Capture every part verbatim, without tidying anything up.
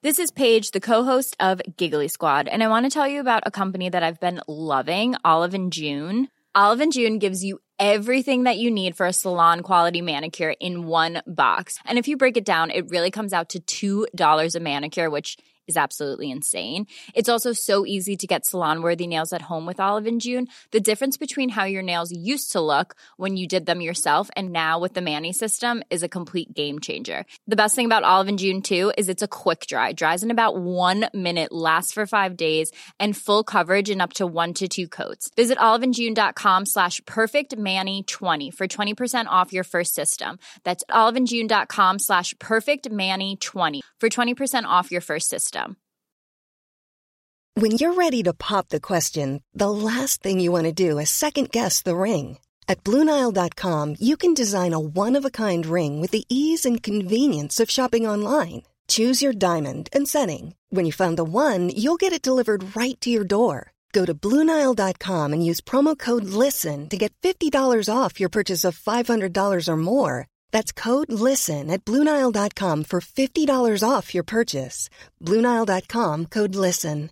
This is Paige, the co-host of Giggly Squad, and I want to tell you about a company that I've been loving, Olive and June. Olive and June gives you everything that you need for a salon-quality manicure in one box. And if you break it down, it really comes out to two dollars a manicure, which is absolutely insane. It's also so easy to get salon-worthy nails at home with Olive and June. The difference between how your nails used to look when you did them yourself and now with the Mani system is a complete game changer. The best thing about Olive and June, too, is it's a quick dry. Dries in about one minute, lasts for five days, and full coverage in up to one to two coats. Visit oliveandjune.com slash perfectmani20 for twenty percent off your first system. That's oliveandjune.com slash perfectmani20 for twenty percent off your first system. When you're ready to pop the question, the last thing you want to do is second-guess the ring. At Blue Nile dot com, you can design a one-of-a-kind ring with the ease and convenience of shopping online. Choose your diamond and setting. When you find the one, you'll get it delivered right to your door. Go to Blue Nile dot com and use promo code LISTEN to get fifty dollars off your purchase of five hundred dollars or more. That's code LISTEN at Blue Nile dot com for fifty dollars off your purchase. Blue Nile dot com, code LISTEN.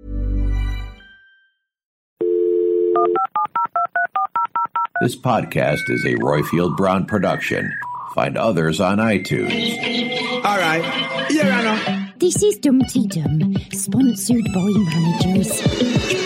This podcast is a Royfield Brown production. Find others on iTunes. All right. Yeah, I know. This is Dumpty Dum, sponsored by managers.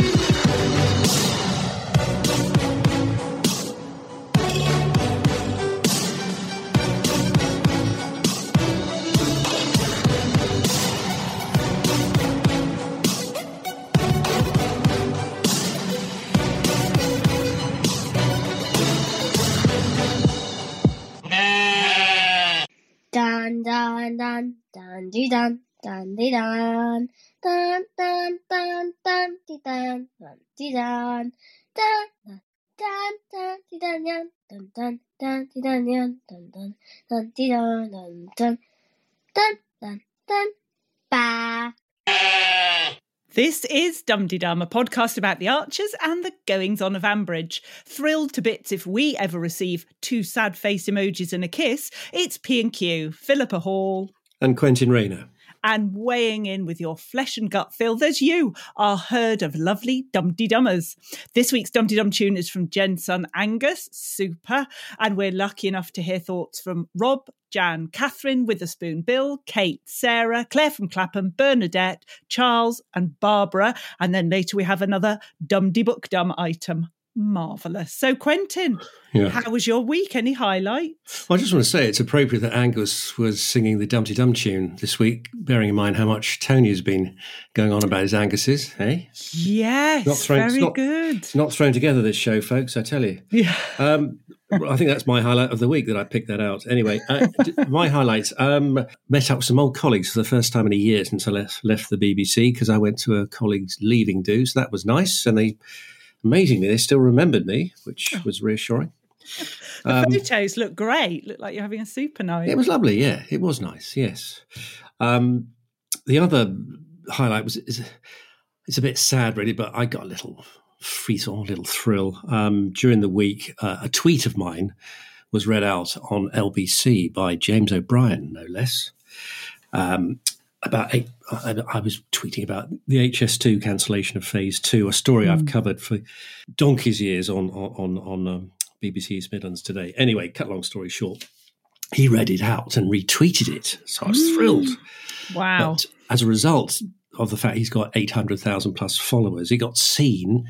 Dun dun dun dun dee dun dun dee dun dun dun dun dun dee dun dun dee dun dun dun dun dee dun dun dun dun dee dun dun dun dun dee dun dun dun dun dun dun ba. This is Dumdy Dum, a podcast about the Archers and the goings-on of Ambridge. Thrilled to bits if we ever receive two sad face emojis and a kiss. It's P and Q, Philippa Hall. And Quentin Rayner. And weighing in with your flesh and gut fill, there's you, our herd of lovely Dumpty Dummers. This week's Dumpty Dum tune is from Jen's son Angus, super. And we're lucky enough to hear thoughts from Rob, Jan, Catherine, Witherspoon, Bill, Kate, Sarah, Claire from Clapham, Bernadette, Charles and Barbara. And then later we have another Dumdy Book Dum item. Marvellous. So, Quentin, yeah. How was your week? Any highlights? Well, I just want to say it's appropriate that Angus was singing the Dumpty Dum tune this week, bearing in mind how much Tony has been going on about his Angus's, eh? Yes, not thrown, very not, good. Not thrown together, this show, folks, I tell you. Yeah. Um, I think that's my highlight of the week that I picked that out. Anyway, uh, my highlights, um, met up with some old colleagues for the first time in a year since I left, left the B B C because I went to a colleague's leaving do, so that was nice. And they, amazingly, they still remembered me, which oh. was reassuring. The um, photos look great. Look like you're having a super night. It was lovely, yeah. It was nice, yes. Um, the other highlight was, is, it's a bit sad, really, but I got a little frisson, a little thrill. Um, during the week, uh, a tweet of mine was read out on L B C by James O'Brien, no less. Um, about eight, I, I was tweeting about the H S two cancellation of Phase Two, a story mm. I've covered for donkey's years on on on um, B B C East Midlands Today. Anyway, cut long story short, he read it out and retweeted it, so I was mm. thrilled. Wow! But as a result of the fact he's got eight hundred thousand plus followers, he got seen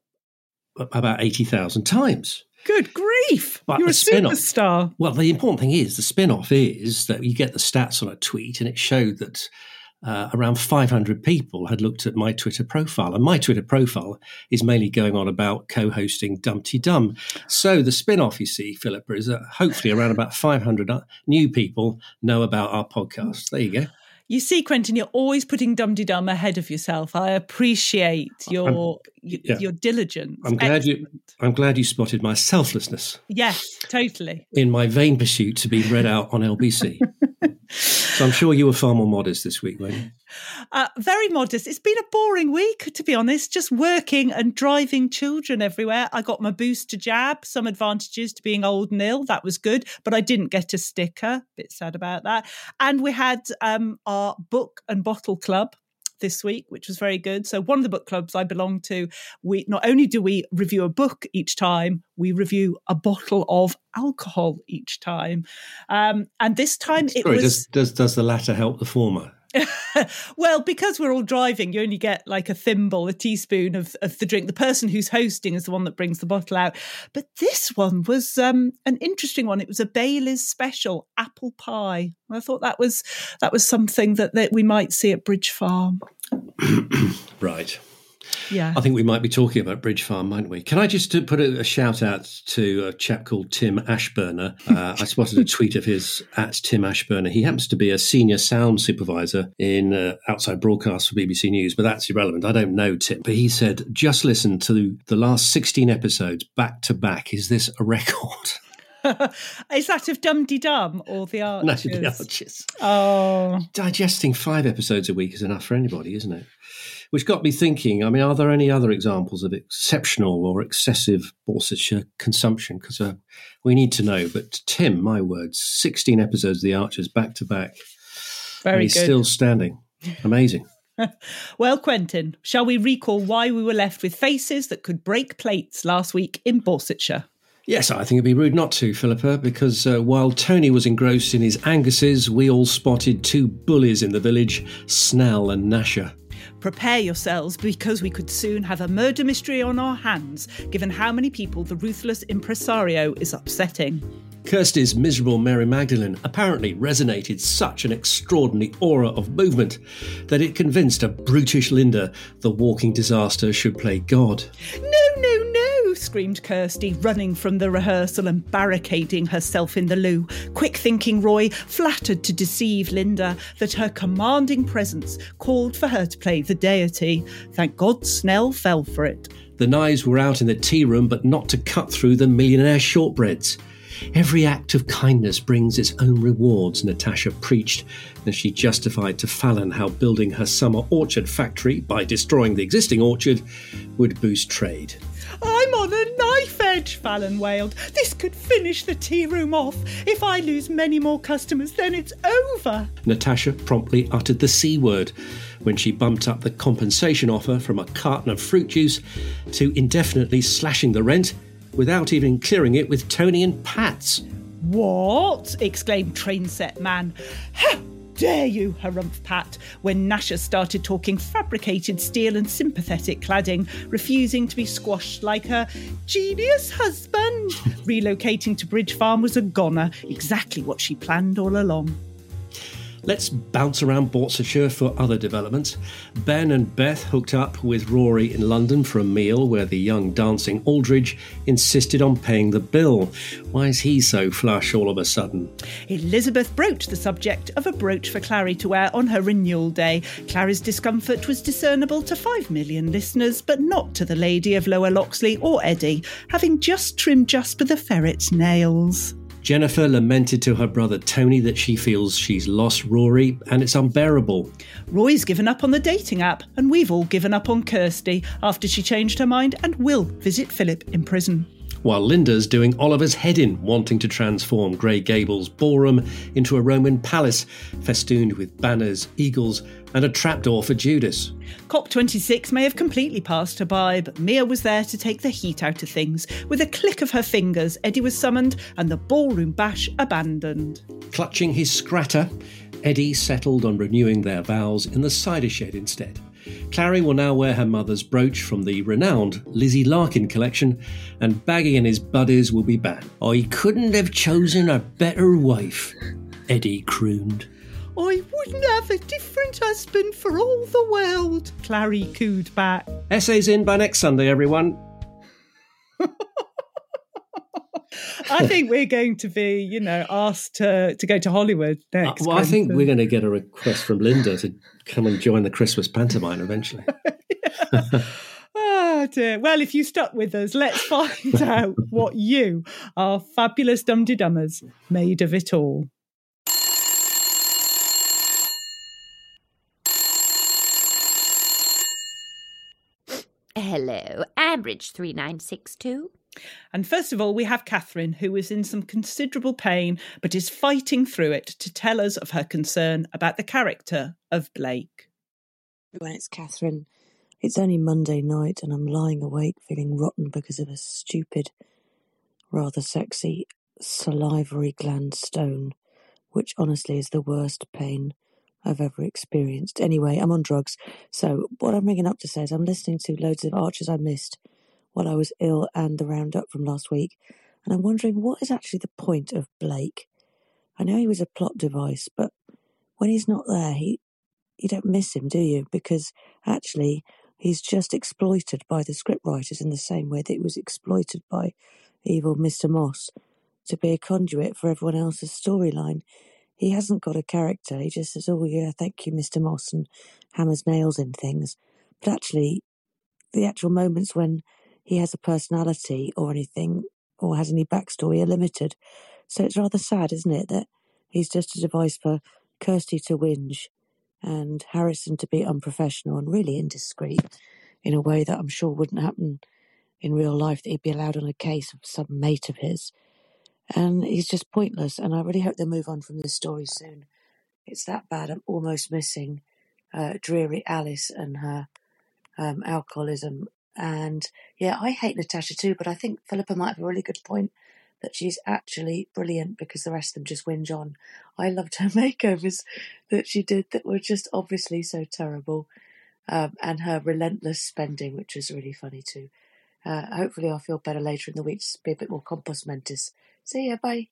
about eighty thousand times. Good grief! But You're a spin-off, superstar. Well, the important thing is the spin-off is that you get the stats on a tweet, and it showed that uh, around five hundred people had looked at my Twitter profile, and my Twitter profile is mainly going on about co-hosting Dumpty Dum. So the spin-off, you see, Philippa, is that hopefully around about five hundred new people know about our podcast. There you go. You see, Quentin, you're always putting Dumpty Dum ahead of yourself. I appreciate your, you, Yeah. your diligence. I'm glad you. Excellent. I'm glad you spotted my selflessness Yes, totally. in my vain pursuit to be read out on L B C. So I'm sure you were far more modest this week, weren't you? Uh, very modest. It's been a boring week, to be honest, just working and driving children everywhere. I got my booster jab, some advantages to being old and ill. That was good, but I didn't get a sticker. Bit sad about that. And we had um, our book and bottle club this week, which was very good. So one of the book clubs I belong to, we not only do we review a book each time, we review a bottle of alcohol each time. Um, and this time it Sorry, was... does, does does the latter help the former? Well, because we're all driving, you only get like a thimble, a teaspoon of, of the drink. The person who's hosting is the one that brings the bottle out. But this one was um, an interesting one. It was a Bailey's special apple pie. I thought that was that was something that, that we might see at Bridge Farm. Right. Yeah. I think we might be talking about Bridge Farm, mightn't we? Can I just uh, put a, a shout out to a chap called Tim Ashburner? Uh, I spotted a tweet of his at Tim Ashburner. He happens to be a senior sound supervisor in uh, outside broadcast for B B C News, but that's irrelevant. I don't know Tim. But he said, just listen to the last sixteen episodes back to back. Is this a record? Is that of Dum Dee Dum or The Archers? No, The Archers. Oh. Digesting five episodes a week is enough for anybody, isn't it? Which got me thinking, I mean, are there any other examples of exceptional or excessive Borsetshire consumption? Because uh, we need to know. But Tim, my words, sixteen episodes of The Archers back to back. Very and he's good. still standing. Amazing. Well, Quentin, shall we recall why we were left with faces that could break plates last week in Borsetshire? Yes, I think it'd be rude not to, Philippa, because uh, while Tony was engrossed in his Angus's, we all spotted two bullies in the village, Snell and Nasher. Prepare yourselves, because we could soon have a murder mystery on our hands, given how many people the ruthless impresario is upsetting. Kirsty's miserable Mary Magdalene apparently resonated such an extraordinary aura of movement that it convinced a brutish Linda the walking disaster should play God. No, no, no, screamed Kirsty, running from the rehearsal and barricading herself in the loo. Quick-thinking Roy flattered to deceive Linda that her commanding presence called for her to play the deity. Thank God Snell fell for it. The knives were out in the tea room, but not to cut through the millionaire shortbreads. Every act of kindness brings its own rewards, Natasha preached, as she justified to Fallon how building her summer orchard factory by destroying the existing orchard would boost trade. I'm on a knife edge, Fallon wailed. This could finish the tea room off. If I lose many more customers, then it's over. Natasha promptly uttered the C word when she bumped up the compensation offer from a carton of fruit juice to indefinitely slashing the rent without even clearing it with Tony and Pats. What? Exclaimed Trainset Man. How dare you, harumphed Pat, when Nasher started talking fabricated steel and sympathetic cladding, refusing to be squashed like her genius husband. Relocating to Bridge Farm was a goner, exactly what she planned all along. Let's bounce around Borsetshire for other developments. Ben and Beth hooked up with Rory in London for a meal where the young dancing Aldridge insisted on paying the bill. Why is he so flush all of a sudden? Elizabeth broached the subject of a brooch for Clary to wear on her renewal day. Clary's discomfort was discernible to five million listeners, but not to the lady of Lower Loxley or Eddie, having just trimmed Jasper the ferret's nails. Jennifer lamented to her brother Tony that she feels she's lost Rory and it's unbearable. Roy's given up on the dating app, and we've all given up on Kirsty after she changed her mind and will visit Philip in prison. While Linda's doing Oliver's head in, wanting to transform Grey Gables ballroom into a Roman palace, festooned with banners, eagles and a trapdoor for Judas. COP twenty-six may have completely passed her by, but Mia was there to take the heat out of things. With a click of her fingers, Eddie was summoned and the ballroom bash abandoned. Clutching his scratter, Eddie settled on renewing their vows in the cider shed instead. Clary will now wear her mother's brooch from the renowned Lizzie Larkin collection, and Baggy and his buddies will be banned. I couldn't have chosen a better wife, Eddie crooned. I wouldn't have a different husband for all the world, Clary cooed back. Essays in by next Sunday, everyone. I think we're going to be, you know, asked to, to go to Hollywood next. Uh, well, I think Quentin. we're going to get a request from Linda to come and join the Christmas pantomime eventually. Ah, dear. Well, if you stuck with us, let's find out what you, our fabulous Dum-de-Dummers, made of it all. Hello, Ambridge three nine six two. And first of all, we have Catherine, who is in some considerable pain, but is fighting through it to tell us of her concern about the character of Blake. When it's Catherine, it's only Monday night and I'm lying awake feeling rotten because of a stupid, rather sexy salivary gland stone, which honestly is the worst pain I've ever experienced. Anyway, I'm on drugs, so what I'm ringing up to say is I'm listening to loads of Archers I missed while I was ill and the roundup from last week, and I'm wondering what is actually the point of Blake. I know he was a plot device, but when he's not there, he you don't miss him, do you? Because actually he's just exploited by the scriptwriters in the same way that he was exploited by evil Mister Moss to be a conduit for everyone else's storyline. He hasn't got a character. He just says, oh, yeah, thank you, Mister Moss, and hammers nails in things. But actually, the actual moments when he has a personality or anything, or has any backstory, are limited. So it's rather sad, isn't it, that he's just a device for Kirsty to whinge and Harrison to be unprofessional and really indiscreet in a way that I'm sure wouldn't happen in real life, that he'd be allowed on a case of some mate of his. And he's just pointless, and I really hope they move on from this story soon. It's that bad. I'm almost missing uh, dreary Alice and her um, alcoholism. And yeah, I hate Natasha too, but I think Philippa might have a really good point that she's actually brilliant because the rest of them just whinge on. I loved her makeovers that she did that were just obviously so terrible, um, and her relentless spending, which was really funny too. Uh, hopefully I'll feel better later in the week, just be a bit more compos mentis. See ya, bye.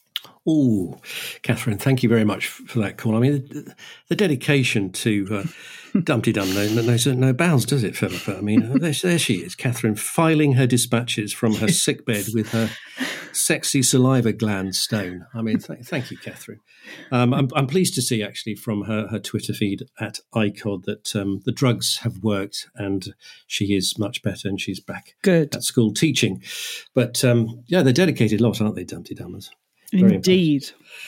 Oh, Catherine, thank you very much for that call. I mean, the, the dedication to uh, Dumpty Dum knows no, no bounds, does it, Philippa? I mean, there, there she is, Catherine, filing her dispatches from her sickbed with her sexy saliva gland stone. I mean, th- thank you, Catherine. Um, I'm, I'm pleased to see, actually, from her, her Twitter feed at I C O D that um, the drugs have worked and she is much better and she's back Good. at school teaching. But, um, yeah, they're dedicated lot, aren't they, Dumpty Dummers? Very Indeed.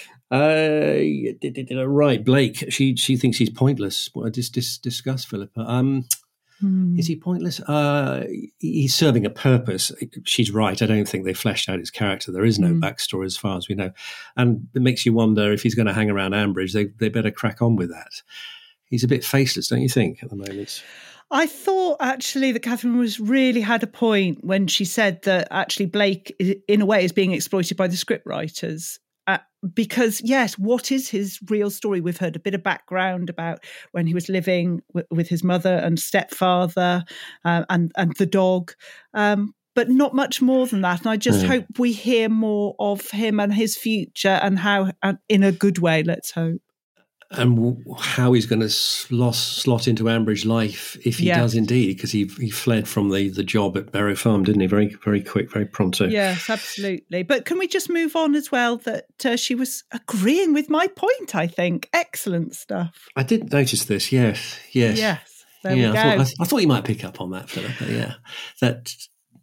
Uh, right, Blake. She she thinks he's pointless. What I just dis- discussed, Philippa. Um, hmm. Is he pointless? Uh, he's serving a purpose. She's right. I don't think they fleshed out his character. There is no mm. backstory as far as we know, and it makes you wonder if he's going to hang around Ambridge. They they better crack on with that. He's a bit faceless, don't you think, at the moment? I thought actually that Catherine was really had a point when she said that actually Blake, in a way, is being exploited by the scriptwriters. Uh, because, yes, what is his real story? We've heard a bit of background about when he was living w- with his mother and stepfather uh, and, and the dog, um, but not much more than that. And I just mm. hope we hear more of him and his future and how, uh, in a good way, let's hope. And how he's going to slot, slot into Ambridge life if he yeah. does indeed, because he he fled from the, the job at Barrow Farm, didn't he? Very, very quick, very pronto. Yes, absolutely. But can we just move on as well that uh, she was agreeing with my point, I think. Excellent stuff. I did notice this, yes, yes. Yes, there yeah, we go. I thought, I, I thought you might pick up on that, Philippa, yeah. That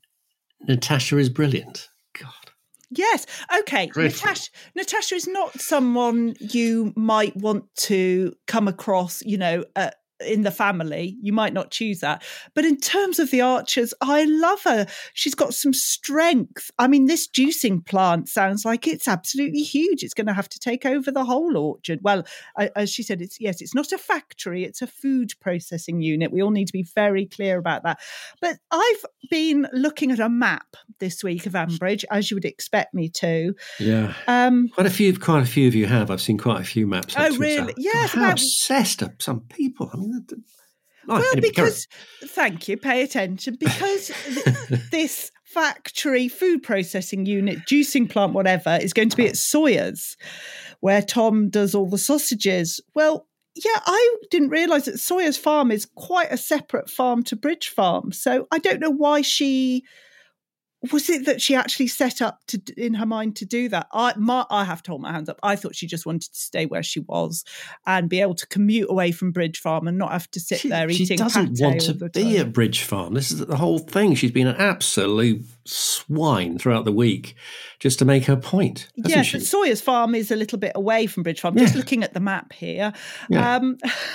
Natasha is brilliant. God. Yes. Okay. Natasha, Natasha is not someone you might want to come across, you know, uh, in the family. You might not choose that. But in terms of the Archers, I love her. She's got some strength. I mean, this juicing plant sounds like it's absolutely huge. It's going to have to take over the whole orchard. Well, as she said, it's yes, it's not a factory. It's a food processing unit. We all need to be very clear about that. But I've been looking at a map this week of Ambridge, as you would expect me to. Yeah. Um, quite a few, quite a few of you have. I've seen quite a few maps. Oh, really? Yes. How obsessed are some people? I mean, Oh, well, anyway, because, thank you, pay attention, because th- this factory food processing unit, juicing plant, whatever, is going to be at Sawyer's, where Tom does all the sausages. Well, yeah, I didn't realise that Sawyer's farm is quite a separate farm to Bridge Farm. So I don't know why she was it that she actually set up to in her mind to do that? I my, I have to hold my hands up. I thought she just wanted to stay where she was and be able to commute away from Bridge Farm and not have to sit She, there she eating doesn't pate want all to the be time. at Bridge Farm. This is the whole thing. She's been an absolute swine throughout the week just to make her point. Yeah, she? but Sawyer's Farm is a little bit away from Bridge Farm. Yeah. Just looking at the map here, Yeah. um,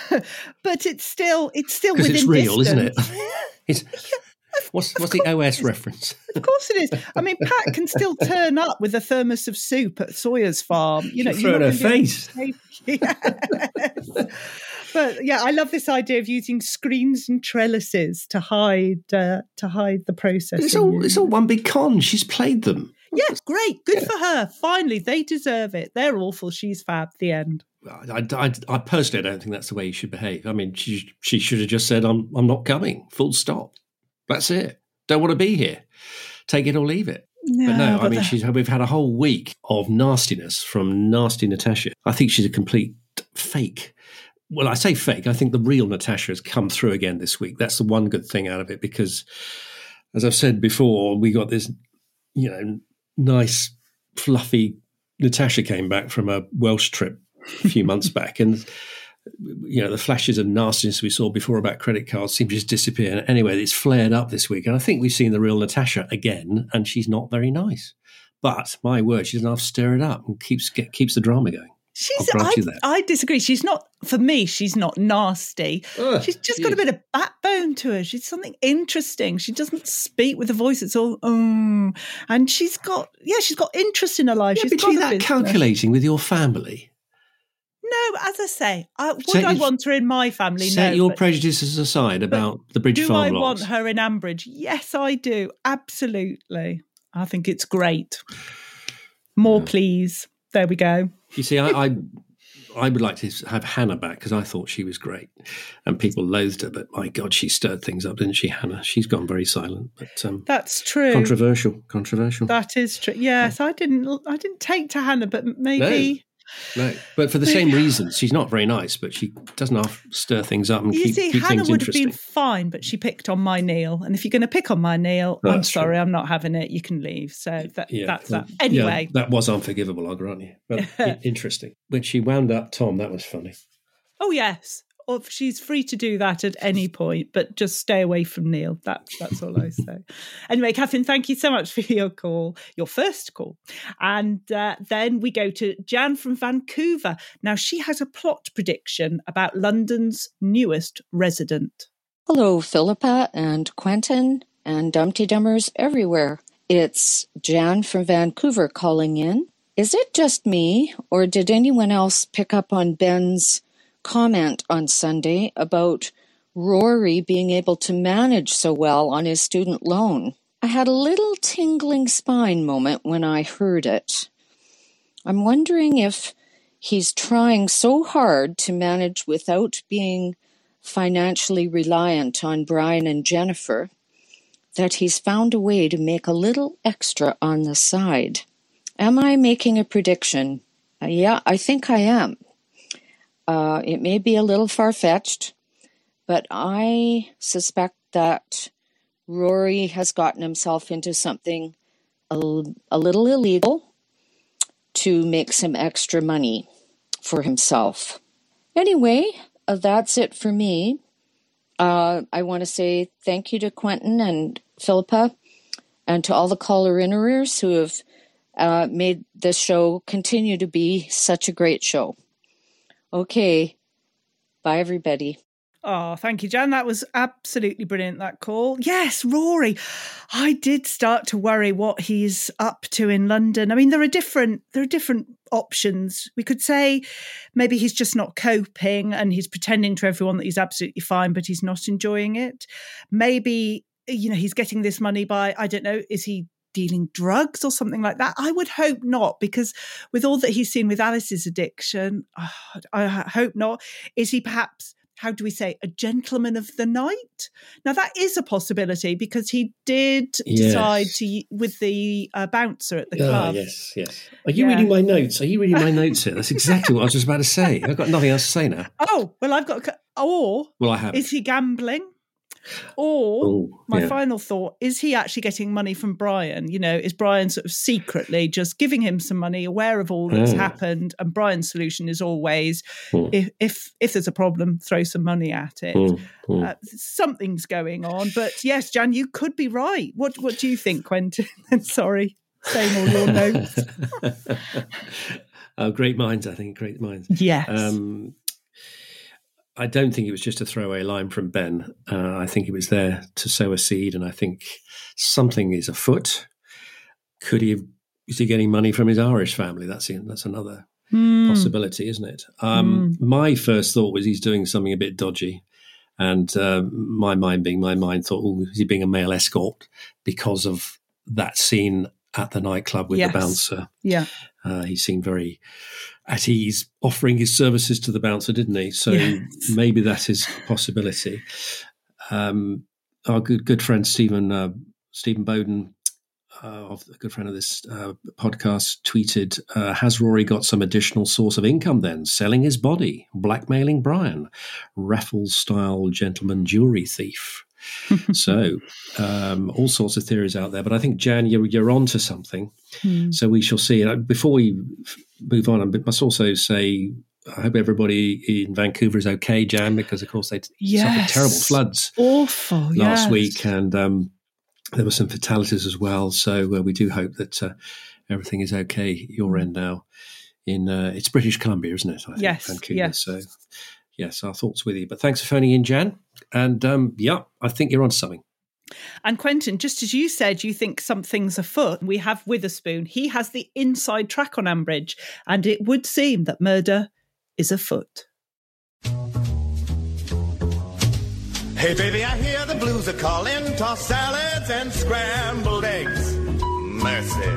but it's still it's still Because within it's real, distance. isn't it? It's, what's what's the O S reference? Of course it is. I mean, Pat can still turn up with a thermos of soup at Sawyer's Farm. You know, She'll throw you're it in not her gonna be face. able to- Yes. But yeah, I love this idea of using screens and trellises to hide uh, to hide the process. It's all it's all one big con. She's played them. Yes, great, good for her. Finally, they deserve it. They're awful. She's fab. The end. I, I, I personally don't think that's the way you should behave. I mean, she she should have just said, "I'm I'm not coming." Full stop. That's it. Don't want to be here. Take it or leave it. No, but no, I but mean, the- she's we've had a whole week of nastiness from nasty Natasha. I think she's a complete fake. Well, I say fake. I think the real Natasha has come through again this week. That's the one good thing out of it because, as I've said before, we got this, you know, nice, fluffy Natasha came back from a Welsh trip a few months back, and you know the flashes of nastiness we saw before about credit cards seem to just disappear. And anyway, it's flared up this week, and I think we've seen the real Natasha again, and she's not very nice. But my word, she's enough to stir it up and keeps get, keeps the drama going. She's, I'll grant I, you that. I disagree. She's not, for me, she's not nasty. Ugh, she's just she got a is. bit of backbone to her. She's something interesting. She doesn't speak with a voice that's all, um, and she's got, yeah, she's got interest in her life. Yeah, she's but got you a that business. calculating with your family. No, as I say, I, would Set I your- want her in my family? Set no. your but prejudices aside about the Bridge do Farm I lots. want her in Ambridge? Yes, I do. Absolutely. I think it's great. More, please. There we go. You see, I, I I would like to have Hannah back because I thought she was great, and people loathed her. But my God, she stirred things up, didn't she, Hannah? She's gone very silent, but um, That's true. controversial. Controversial. That is true. Yes, I didn't. I didn't take to Hannah, but maybe. No, but for the same reasons, she's not very nice, but she doesn't half stir things up and You keep, see, keep Hannah things would have interesting. been fine, but she picked on my Neil. And if you're going to pick on my Neil, No, I'm that's sorry, true. I'm not having it. You can leave. So that, Yeah, that's well, that. Anyway, yeah, that was unforgivable, I'll grant you. But i- interesting. When she wound up Tom, that was funny. oh yes, or she's free to do that at any point, but just stay away from Neil. That, that's all I say. Anyway, Catherine, thank you so much for your call, your first call. And uh, then we go to Jan from Vancouver. Now, she has a plot prediction about London's newest resident. Hello, Philippa and Quentin and Dumpty Dummers everywhere. It's Jan from Vancouver calling in. Is it just me, or did anyone else pick up on Ben's comment on Sunday about Rory being able to manage so well on his student loan? I had a little tingling spine moment when I heard it. I'm wondering if he's trying so hard to manage without being financially reliant on Brian and Jennifer that he's found a way to make a little extra on the side. Am I making a prediction? Uh, yeah, I think I am. Uh, it may be a little far-fetched, but I suspect that Rory has gotten himself into something a, a little illegal to make some extra money for himself. Anyway, uh, that's it for me. Uh, I want to say thank you to Quentin and Philippa and to all the caller-inners who have uh, made this show continue to be such a great show. Okay. Bye, everybody. Oh, thank you, Jan. That was absolutely brilliant, that call. Yes, Rory. I did start to worry what he's up to in London. I mean, there are different there are different options. We could say maybe he's just not coping and he's pretending to everyone that he's absolutely fine, but he's not enjoying it. Maybe, you know, he's getting this money by, I don't know, is he dealing drugs or something like that? I would hope not, because with all that he's seen with Alice's addiction, oh, I hope not. Is he perhaps, how do we say, a gentleman of the night? Now, that is a possibility because he did Yes. decide to, with the uh, bouncer at the Ah, club. yes, yes. Are you Yeah. reading my notes? Are you reading my notes here? That's exactly what I was just about to say. I've got nothing else to say now. Oh, well, I've got, or Well, I have. is he gambling? Or Ooh, my yeah. final thought, is he actually getting money from Brian? You know, is Brian sort of secretly just giving him some money, aware of all that's Mm. happened? And Brian's solution is always, Mm. if, if if there's a problem, throw some money at it. Mm. Mm. Uh, something's going on. But yes, Jan, you could be right. What What do you think, Quentin? Sorry, saying all your notes. Oh, great minds, I think. Great minds. Yes. Um, I don't think it was just a throwaway line from Ben. Uh, I think it was there to sow a seed, and I think something is afoot. Could he have, is he getting money from his Irish family? That's that's another Mm. possibility, isn't it? Um, Mm. My first thought was he's doing something a bit dodgy. And uh, my mind being my mind thought, oh, is he being a male escort because of that scene at the nightclub with Yes. the bouncer? Yeah. Uh, he seemed very at ease offering his services to the bouncer, didn't he? So Yes. maybe that is a possibility. Um, our good good friend Stephen uh, Stephen Bowden, uh, of a good friend of this uh, podcast, tweeted, uh, has Rory got some additional source of income then? Selling his body, blackmailing Brian, Raffles-style gentleman jewelry thief. So um, all sorts of theories out there. But I think, Jan, you're, you're on to something. Hmm. So we shall see. Uh, Before we f- move on, I must also say I hope everybody in Vancouver is okay, Jan, because, of course, they Yes. suffered terrible floods Awful. last yes. week. And um, there were some fatalities as well. So uh, we do hope that uh, everything is okay at your end now. In uh, It's British Columbia, isn't it? I think, Yes, Vancouver. yes. So, yes, our thoughts with you. But thanks for phoning in, Jan. And, um, yeah, I think you're on something. And Quentin, just as you said, you think something's afoot. We have Witherspoon. He has the inside track on Ambridge, and it would seem that murder is afoot. Hey, baby, I hear the blues are calling. Tossed salads and scrambled eggs. Mercy.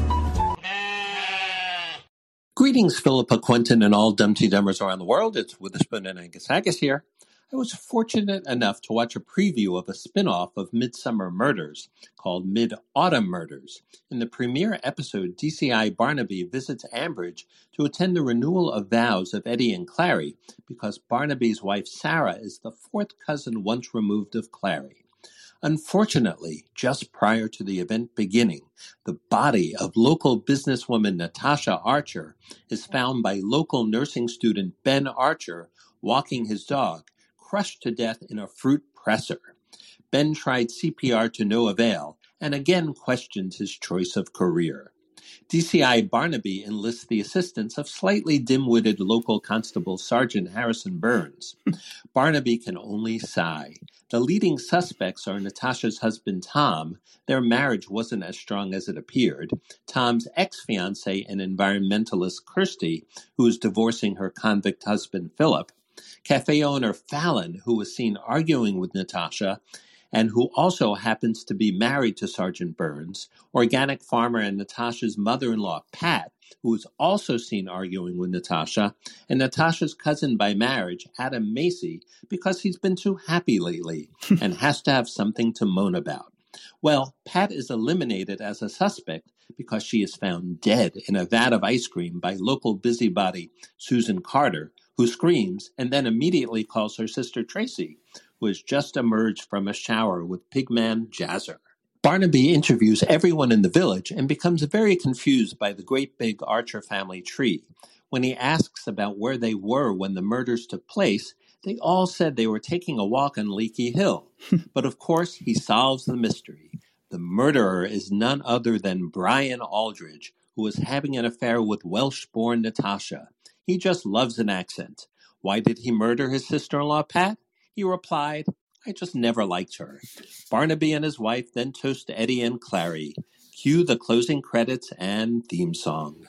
Greetings, Philippa, Quentin, and all Dumpty Dummers around the world. It's Witherspoon and Angus Haggis here. I was fortunate enough to watch a preview of a spin-off of Midsummer Murders called Mid-Autumn Murders. In the premiere episode, D C I Barnaby visits Ambridge to attend the renewal of vows of Eddie and Clary because Barnaby's wife Sarah is the fourth cousin once removed of Clary. Unfortunately, just prior to the event beginning, the body of local businesswoman Natasha Archer is found by local nursing student Ben Archer walking his dog, crushed to death in a fruit presser. Ben tried C P R to no avail and again questioned his choice of career. D C I Barnaby enlists the assistance of slightly dim-witted local constable Sergeant Harrison Burns. Barnaby can only sigh. The leading suspects are Natasha's husband Tom. Their marriage wasn't as strong as it appeared. Tom's ex-fiancée and environmentalist Kirsty, who is divorcing her convict husband Philip. Cafe owner Fallon, who was seen arguing with Natasha, and who also happens to be married to Sergeant Burns, organic farmer and Natasha's mother-in-law, Pat, who is also seen arguing with Natasha, and Natasha's cousin by marriage, Adam Macy, because he's been too happy lately and has to have something to moan about. Well, Pat is eliminated as a suspect because she is found dead in a vat of ice cream by local busybody Susan Carter, who screams and then immediately calls her sister Tracy, who has just emerged from a shower with Pigman Jazzer. Barnaby interviews everyone in the village and becomes very confused by the great big Archer family tree. When he asks about where they were when the murders took place, they all said they were taking a walk on Leaky Hill. But of course, he solves the mystery. The murderer is none other than Brian Aldridge, who was having an affair with Welsh-born Natasha. He just loves an accent. Why did he murder his sister-in-law, Pat? He replied, I just never liked her. Barnaby and his wife then toast Eddie and Clary. Cue the closing credits and theme song.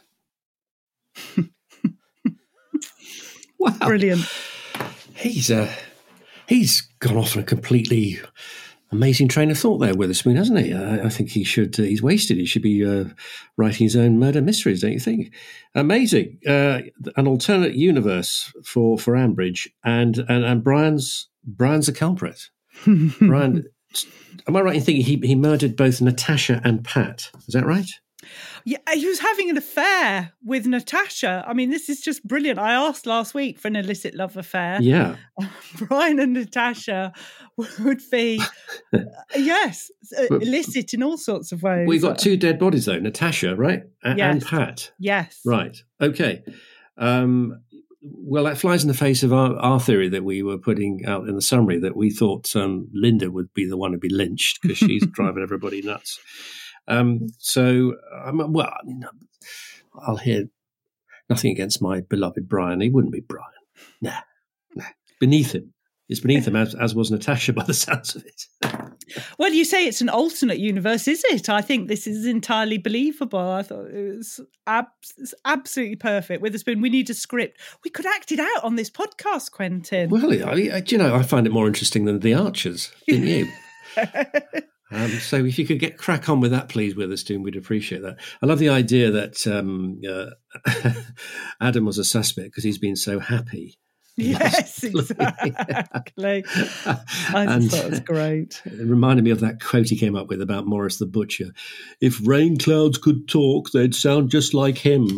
Wow. Brilliant. He's uh, he's gone off on a completely amazing train of thought there, Witherspoon, hasn't he? Uh, I think he should. Uh, he's wasted. He should be uh, writing his own murder mysteries, don't you think? Amazing. Uh, an alternate universe for for Ambridge, and and and Brian's Brian's a culprit. Brian, am I right in thinking he he murdered both Natasha and Pat? Is that right? Yeah, he was having an affair with Natasha. I mean, this is just brilliant. I asked last week for an illicit love affair. Yeah. Brian and Natasha would be, uh, yes, But- illicit in all sorts of ways. We've got two dead bodies, though. Natasha, right? A- Yes. And Pat. Yes. Right. Okay. Um, well, that flies in the face of our, our theory that we were putting out in the summary, that we thought um, Linda would be the one to be lynched because she's driving everybody nuts. Um, so, um, well, I mean, I'll hear nothing against my beloved Brian. He wouldn't be Brian. Nah, nah. Beneath him. It's beneath him, as, as was Natasha by the sounds of it. Well, you say it's an alternate universe, is it? I think this is entirely believable. I thought it was ab- it's absolutely perfect. Witherspoon, we need a script. We could act it out on this podcast, Quentin. Well, I, I, do you know, I find it more interesting than The Archers, didn't you? Um, so if you could get crack on with that, please, Witherspoon, we'd appreciate that. I love the idea that um, uh, Adam was a suspect because he's been so happy. Yes, exactly. I just And thought it was great. It reminded me of that quote he came up with about Morris the Butcher. If rain clouds could talk, they'd sound just like him.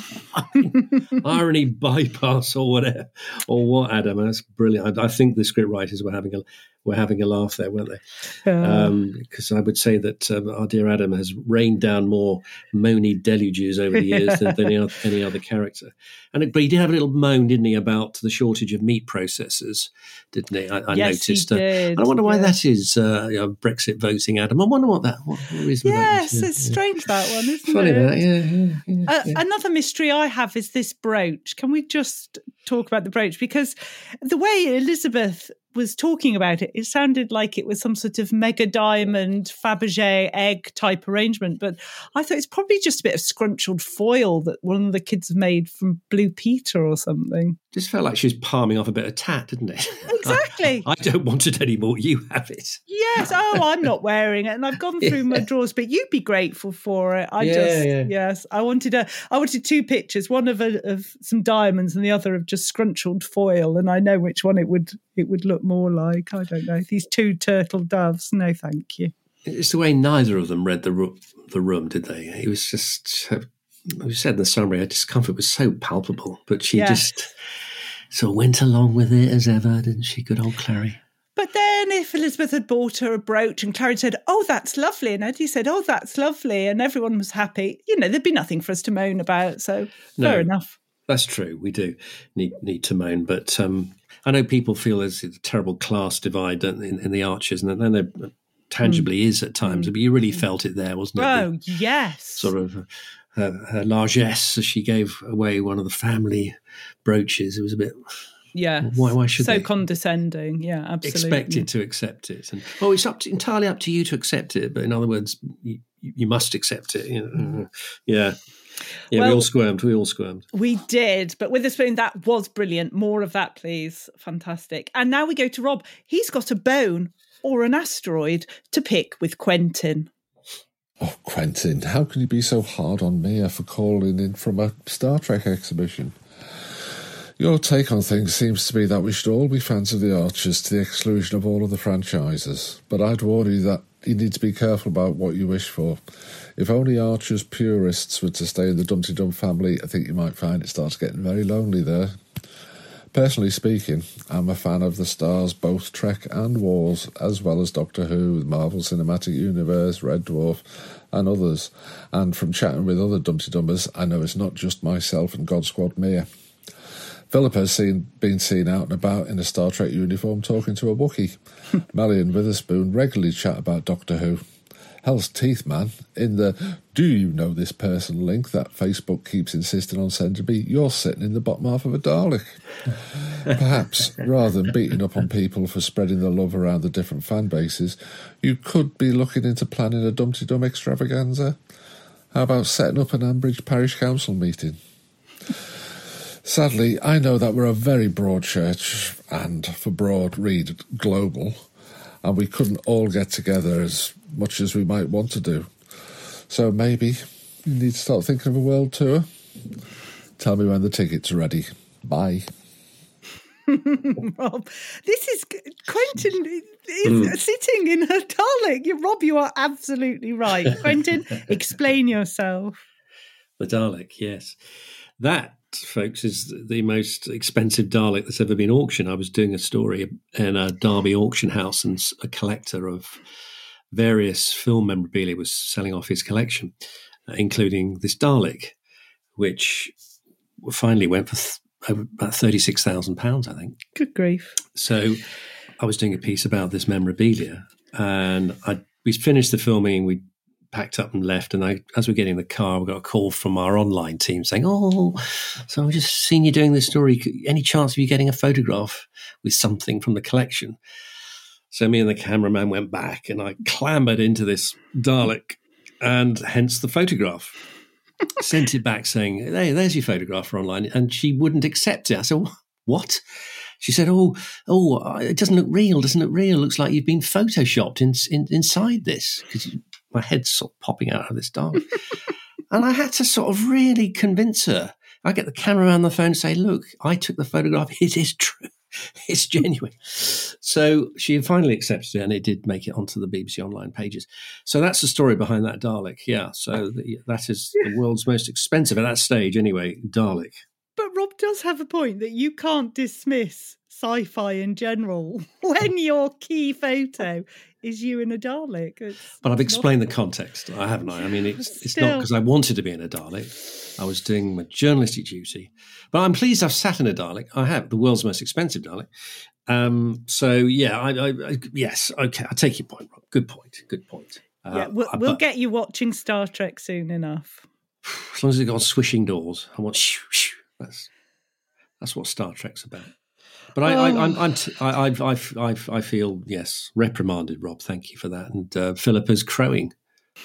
Irony bypass or whatever. Or what, Adam? That's brilliant. I, I think the script writers were having a were having a laugh there, weren't they? Because um, I would say that um, our dear Adam has rained down more moany deluges over the years than, than any, other, any other character. And But he did have a little moan, didn't he, about the shortage of meat processors, didn't he? I, I Yes, noticed. he did, I wonder why yeah. that is, uh, you know, Brexit voting, Adam. I wonder what that what, what reason Yes, that is. it's strange, that one, isn't Funny it? that, yeah, yeah, yeah, Uh, yeah. Another mystery I have is this brooch. Can we just talk about the brooch? Because the way Elizabeth was talking about it, it sounded like it was some sort of mega diamond Fabergé egg type arrangement. But I thought it's probably just a bit of scrunchelled foil that one of the kids made from Blue Peter or something. Just felt like she was palming off a bit of tat, didn't it? Exactly. I, I don't want it anymore. You have it. Yes. Oh, I'm not wearing it, and I've gone through my drawers. But you'd be grateful for it. I Yeah, just yeah. yes. I wanted a. I wanted two pictures, one of a, of some diamonds, and the other of just scrunchelled foil. And I know which one it would it would look more like. I don't know. These two turtle doves. No, thank you. It's the way neither of them read the room, the room, did they? It was just, uh, we said in the summary, her discomfort was so palpable, but she Yeah. just sort of went along with it as ever, didn't she? Good old Clary. But then if Elizabeth had bought her a brooch and Clary said, oh, that's lovely, and Eddie said, oh, that's lovely, and everyone was happy, you know, there'd be nothing for us to moan about. So No. fair enough. That's true. We do need need to moan, but um, I know people feel there's a terrible class divide don't they, in, in the Archers, and then there tangibly Mm. is at times. But you really felt it there, wasn't it? Oh, yes. Sort of her, her largesse as she gave away one of the family brooches. It was a bit. Yeah. Why? Why should so they condescending? Yeah, absolutely. expected to accept it? And oh, it's up to, entirely up to you to accept it. But in other words, you, you must accept it. You know? Yeah. Yeah, we Well- all squirmed. We all squirmed. We did, but Witherspoon, that was brilliant. More of that, please. Fantastic. And now we go to Rob. He's got a bone or an asteroid to pick with Quentin. Oh, Quentin, how can you be so hard on Mia for calling in from a Star Trek exhibition? Your take on things seems to be that we should all be fans of the Archers to the exclusion of all other franchises. But I'd warn you that you need to be careful about what you wish for. If only Archers purists were to stay in the Dumpty Dum family, I think you might find it starts getting very lonely there. Personally speaking, I'm a fan of the stars, both Trek and Wars, as well as Doctor Who, the Marvel Cinematic Universe, Red Dwarf, and others. And from chatting with other Dumpty Dummers, I know it's not just myself and God Squad Mia. Philippa's seen, been seen out and about in a Star Trek uniform talking to a Wookiee. Melly and Witherspoon regularly chat about Doctor Who. Hell's Teeth, man. In the do you know this person link that Facebook keeps insisting on sending me, you're sitting in the bottom half of a Dalek. Perhaps, rather than beating up on people for spreading the love around the different fan bases, you could be looking into planning a Dumpty Dum extravaganza. How about setting up an Ambridge Parish Council meeting? Sadly, I know that we're a very broad church, and for broad, read global, and we couldn't all get together as much as we might want to do. So maybe you need to start thinking of a world tour. Tell me when the tickets are ready. Bye. Rob, this is Quentin is Mm. sitting in her Dalek Dalek. You, Rob, you are absolutely right. Quentin, explain yourself. The Dalek, yes. That, folks, is the most expensive Dalek that's ever been auctioned. I was doing a story in a Derby auction house, and a collector of various film memorabilia was selling off his collection, uh, including this Dalek, which finally went for th- about thirty-six thousand pounds, I think. Good grief. So I was doing a piece about this memorabilia, and I we finished the filming, we packed up and left, and I, as we're getting in the car, we got a call from our online team saying, oh, so I've just seen you doing this story. Any chance of you getting a photograph with something from the collection? So me and the cameraman went back, and I clambered into this Dalek, and hence the photograph. Sent it back saying, hey, there's your photograph for online. And she wouldn't accept it. I said, what? She said, oh, oh, it doesn't look real. Doesn't look real. It looks like you've been photoshopped in, in, inside this. Because my head's sort of popping out of this Dalek. And I had to sort of really convince her. I get the cameraman on the phone and say, look, I took the photograph. It is true. It's genuine. So she finally accepted it, and it did make it onto the B B C online pages. So that's the story behind that Dalek. Yeah, so the, that is the world's most expensive, at that stage anyway, Dalek. But Rob does have a point that you can't dismiss sci-fi in general when your key photo is you in a Dalek. It's, but I've it's explained not... the context, haven't I? I mean, it's, it's Still... not because I wanted to be in a Dalek. I was doing my journalistic duty. But I'm pleased I've sat in a Dalek. I have, the world's most expensive Dalek. Um, so, yeah, I, I, I, yes, okay, I take your point, Rob. Good point, good point. Uh, yeah, we'll, we'll but, get you watching Star Trek soon enough. As long as it's got swishing doors. I want shoo, shoo. That's, that's what Star Trek's about. But I, oh. I, I'm, I'm t- I, I, I, I, I feel, yes, reprimanded, Rob. Thank you for that. And uh, Philippa's crowing.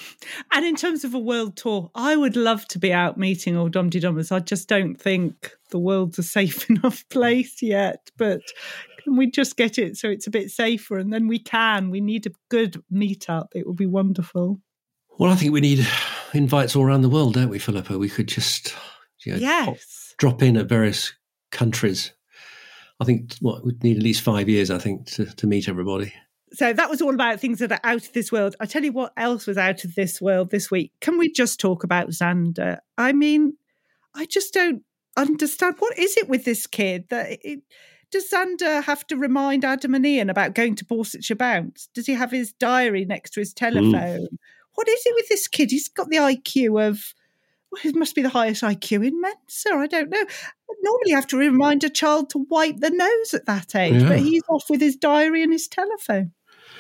And in terms of a world tour, I would love to be out meeting all Dum-de-Dummers. I just don't think the world's a safe enough place yet. But can we just get it so it's a bit safer? And then we can. We need a good meetup. It would be wonderful. Well, I think we need invites all around the world, don't we, Philippa? We could just you know, yes. pop, drop in at various countries. I think what we'd need at least five years, I think, to, to meet everybody. So that was all about things that are out of this world. I tell you what else was out of this world this week. Can we just talk about Xander? I mean, I just don't understand. What is it with this kid? That it, does Xander have to remind Adam and Ian about going to Borsetshire Bounce? Does he have his diary next to his telephone? Mm. What is it with this kid? He's got the I Q of, well, it must be the highest I Q in Mensa. I don't know. Normally you have to remind a child to wipe the nose at that age, yeah. But he's off with his diary and his telephone.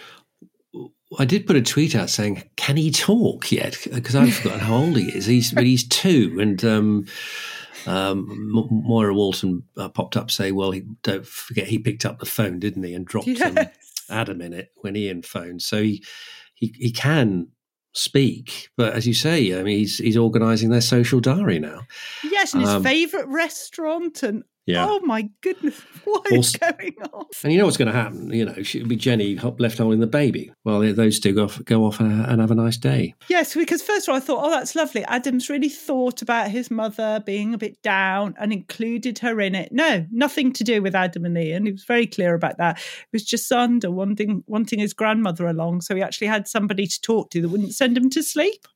I did put a tweet out saying, can he talk yet? Because I've forgotten how old he is. He's but he's two. And um, um, Moira Walton uh, popped up saying, well, he, don't forget he picked up the phone, didn't he? And dropped yes. um, Adam in it when Ian phoned. So he, he, he can speak. But as you say, I mean, he's, he's organising their social diary now. Yes, and his um, favourite restaurant and yeah. Oh, my goodness. What is also, going on? And you know what's going to happen? You know, it'll be Jenny left holding the baby. Well, those two go off, go off and have a nice day. Yes, because first of all, I thought, oh, that's lovely. Adam's really thought about his mother being a bit down and included her in it. No, nothing to do with Adam and Ian. He was very clear about that. It was just Xander wanting, wanting his grandmother along, so he actually had somebody to talk to that wouldn't send him to sleep.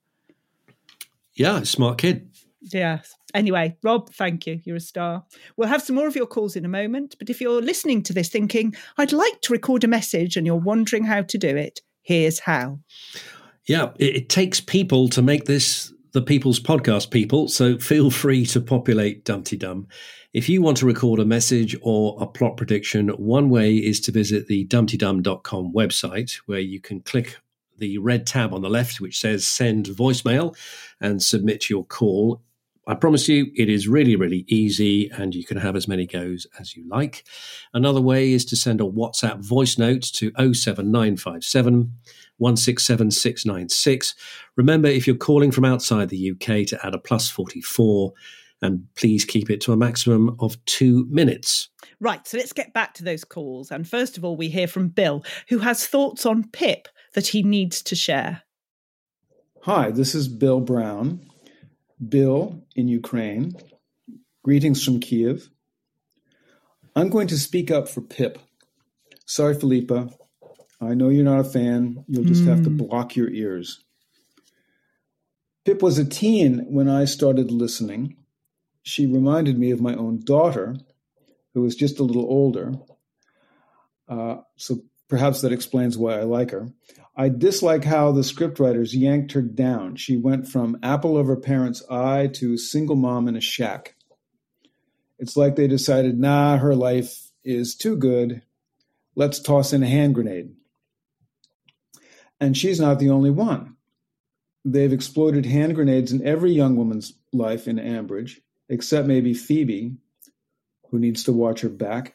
Yeah, smart kid. Yes. Anyway, Rob, thank you. You're a star. We'll have some more of your calls in a moment. But if you're listening to this thinking, I'd like to record a message and you're wondering how to do it, here's how. Yeah, it, it takes people to make this the People's Podcast, people. So feel free to populate Dumpty Dum. If you want to record a message or a plot prediction, one way is to visit the dumpty dum dot com website, where you can click the red tab on the left, which says send voicemail, and submit your call. I promise you, it is really, really easy, and you can have as many goes as you like. Another way is to send a WhatsApp voice note to oh seven nine five seven, one six seven, six nine six. Remember, if you're calling from outside the U K, to add a plus forty-four, and please keep it to a maximum of two minutes. Right, so let's get back to those calls. And first of all, we hear from Bill, who has thoughts on Pip that he needs to share. Hi, this is Bill Brown. Bill in Ukraine. Greetings from Kiev. I'm going to speak up for Pip. Sorry, Philippa. I know you're not a fan. You'll just mm. have to Hmm. block your ears. Pip was a teen when I started listening. She reminded me of my own daughter, who was just a little older. Uh, so perhaps that explains why I like her. I dislike how the scriptwriters yanked her down. She went from apple of her parents' eye to single mom in a shack. It's like they decided, nah, her life is too good. Let's toss in a hand grenade. And she's not the only one. They've exploded hand grenades in every young woman's life in Ambridge, except maybe Phoebe, who needs to watch her back.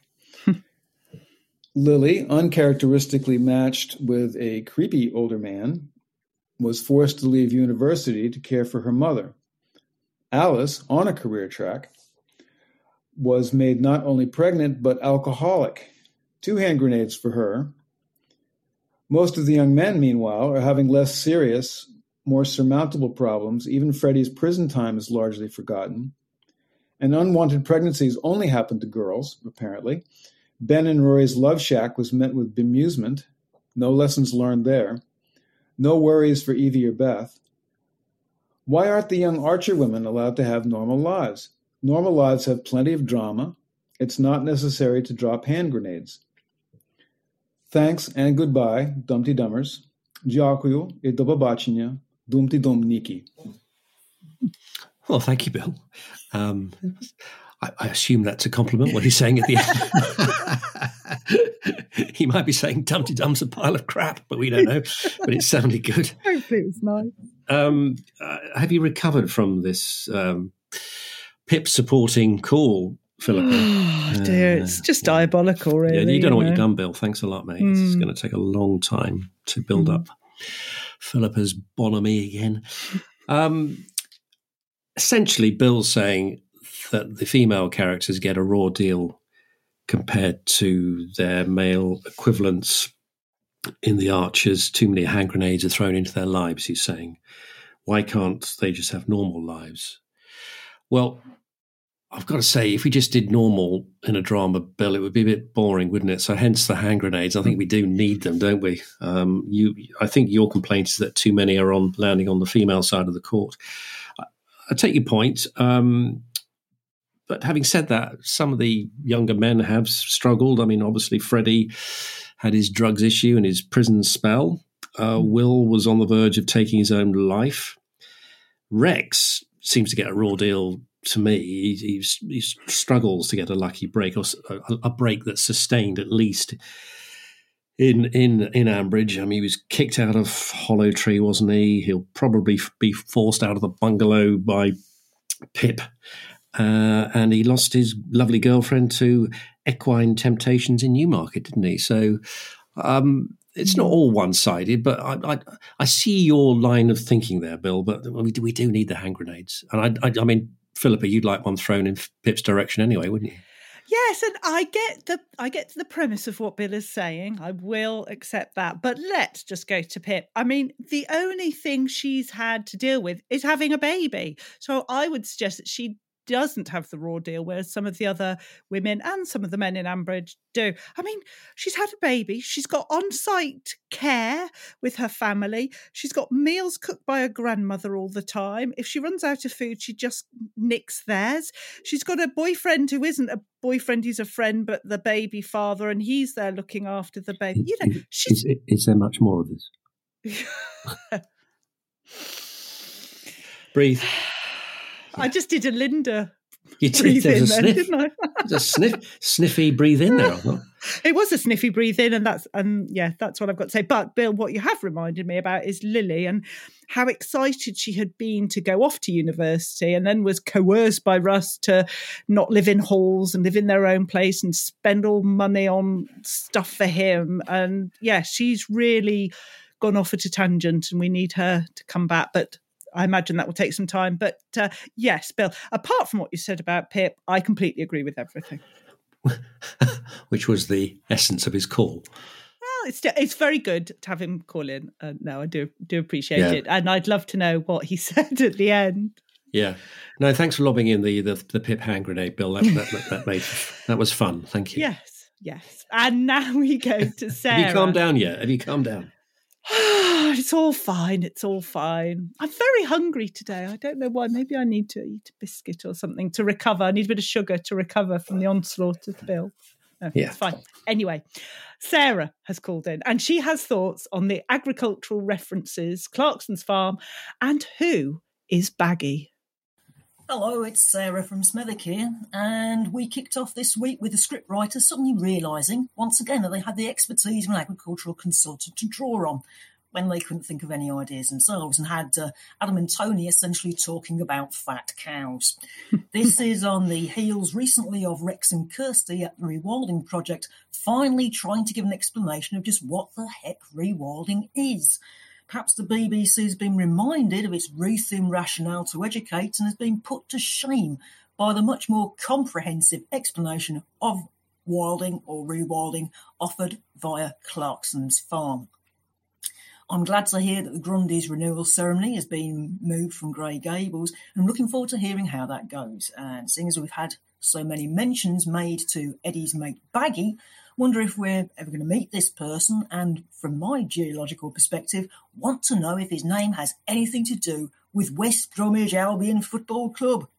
Lily, uncharacteristically matched with a creepy older man, was forced to leave university to care for her mother. Alice, on a career track, was made not only pregnant, but alcoholic. Two hand grenades for her. Most of the young men, meanwhile, are having less serious, more surmountable problems. Even Freddie's prison time is largely forgotten. And unwanted pregnancies only happen to girls, apparently. Ben and Rory's love shack was met with bemusement. No lessons learned there. No worries for Evie or Beth. Why aren't the young Archer women allowed to have normal lives? Normal lives have plenty of drama. It's not necessary to drop hand grenades. Thanks and goodbye, Dumpty Dummers. Дякую и до побачення, Dumpty Dumniki. Well, thank you, Bill. Um, I, I assume that's a compliment, what he's saying at the end. He might be saying Dumpty Dum's a pile of crap, but we don't know. But it sounded good. Hopefully it was nice. Um, uh, have you recovered from this um, Pip supporting call, Philippa? Oh, dear. Uh, it's just diabolical, really. Yeah, you don't know, know what you've done, Bill. Thanks a lot, mate. Mm. It's going to take a long time to build mm. up Philippa's bonhomie again. Um, essentially, Bill's saying that the female characters get a raw deal compared to their male equivalents in the Archers. Too many hand grenades are thrown into their lives, he's saying. Why can't they just have normal lives? Well, I've got to say, if we just did normal in a drama, Bill, it would be a bit boring, wouldn't it? So hence the hand grenades. I think we do need them, don't we? Um, you, I think your complaint is that too many are on landing on the female side of the court. I, I take your point. Um, but having said that, some of the younger men have struggled. I mean, obviously, Freddie had his drugs issue and his prison spell. Uh, Will was on the verge of taking his own life. Rex seems to get a raw deal. To me, he, he, he struggles to get a lucky break, or a, a break that's sustained at least in in in Ambridge. I mean, he was kicked out of Hollow Tree, wasn't he? He'll probably be forced out of the bungalow by Pip, uh, and he lost his lovely girlfriend to equine temptations in Newmarket, didn't he? So um, it's not all one-sided, but I, I I see your line of thinking there, Bill. But we do, we do need the hand grenades, and I I, I mean. Philippa, you'd like one thrown in Pip's direction anyway, wouldn't you? Yes, and I get the I get the premise of what Bill is saying. I will accept that. But let's just go to Pip. I mean, the only thing she's had to deal with is having a baby. So I would suggest that she doesn't have the raw deal, whereas some of the other women and some of the men in Ambridge do. I mean, she's had a baby. She's got on-site care with her family. She's got meals cooked by her grandmother all the time. If she runs out of food, she just nicks theirs. She's got a boyfriend who isn't a boyfriend, he's a friend, but the baby father, and he's there looking after the baby. You know, she's... Is, is there much more of this? Breathe. I just did a Linda you breathe did, in a then, sniff. didn't I? There's a sniff, sniffy breathe in there. It was a sniffy breathe in, and that's and yeah, that's what I've got to say. But Bill, what you have reminded me about is Lily and how excited she had been to go off to university, and then was coerced by Russ to not live in halls and live in their own place and spend all money on stuff for him. And yeah, she's really gone off at a tangent, and we need her to come back. But I imagine that will take some time. But uh, yes, Bill, apart from what you said about Pip, I completely agree with everything. Which was the essence of his call. Well, it's it's very good to have him call in. Uh, no, I do do appreciate yeah. it. And I'd love to know what he said at the end. Yeah. No, thanks for lobbing in the, the, the Pip hand grenade, Bill. That, that, that, that, made, that was fun. Thank you. Yes. Yes. And now we go to Sarah. Have you calmed down yet? Have you calmed down? It's all fine. It's all fine. I'm very hungry today. I don't know why. Maybe I need to eat a biscuit or something to recover. I need a bit of sugar to recover from the onslaught of Bill. No, yeah. It's fine. Anyway, Sarah has called in and she has thoughts on the agricultural references, Clarkson's Farm, and who is Baggy. Hello, it's Sarah from Smethwick here, and we kicked off this week with the scriptwriter suddenly realising, once again, that they had the expertise of an agricultural consultant to draw on when they couldn't think of any ideas themselves, and had uh, Adam and Tony essentially talking about fat cows. This is on the heels recently of Rex and Kirsty at the Rewilding Project finally trying to give an explanation of just what the heck rewilding is. Perhaps the B B C has been reminded of its Ruthven rationale to educate and has been put to shame by the much more comprehensive explanation of wilding or rewilding offered via Clarkson's Farm. I'm glad to hear that the Grundy's renewal ceremony has been moved from Grey Gables, and I'm looking forward to hearing how that goes. And seeing as we've had so many mentions made to Eddie's mate Baggy, wonder if we're ever going to meet this person, and from my geological perspective, want to know if his name has anything to do with West Bromwich Albion Football Club.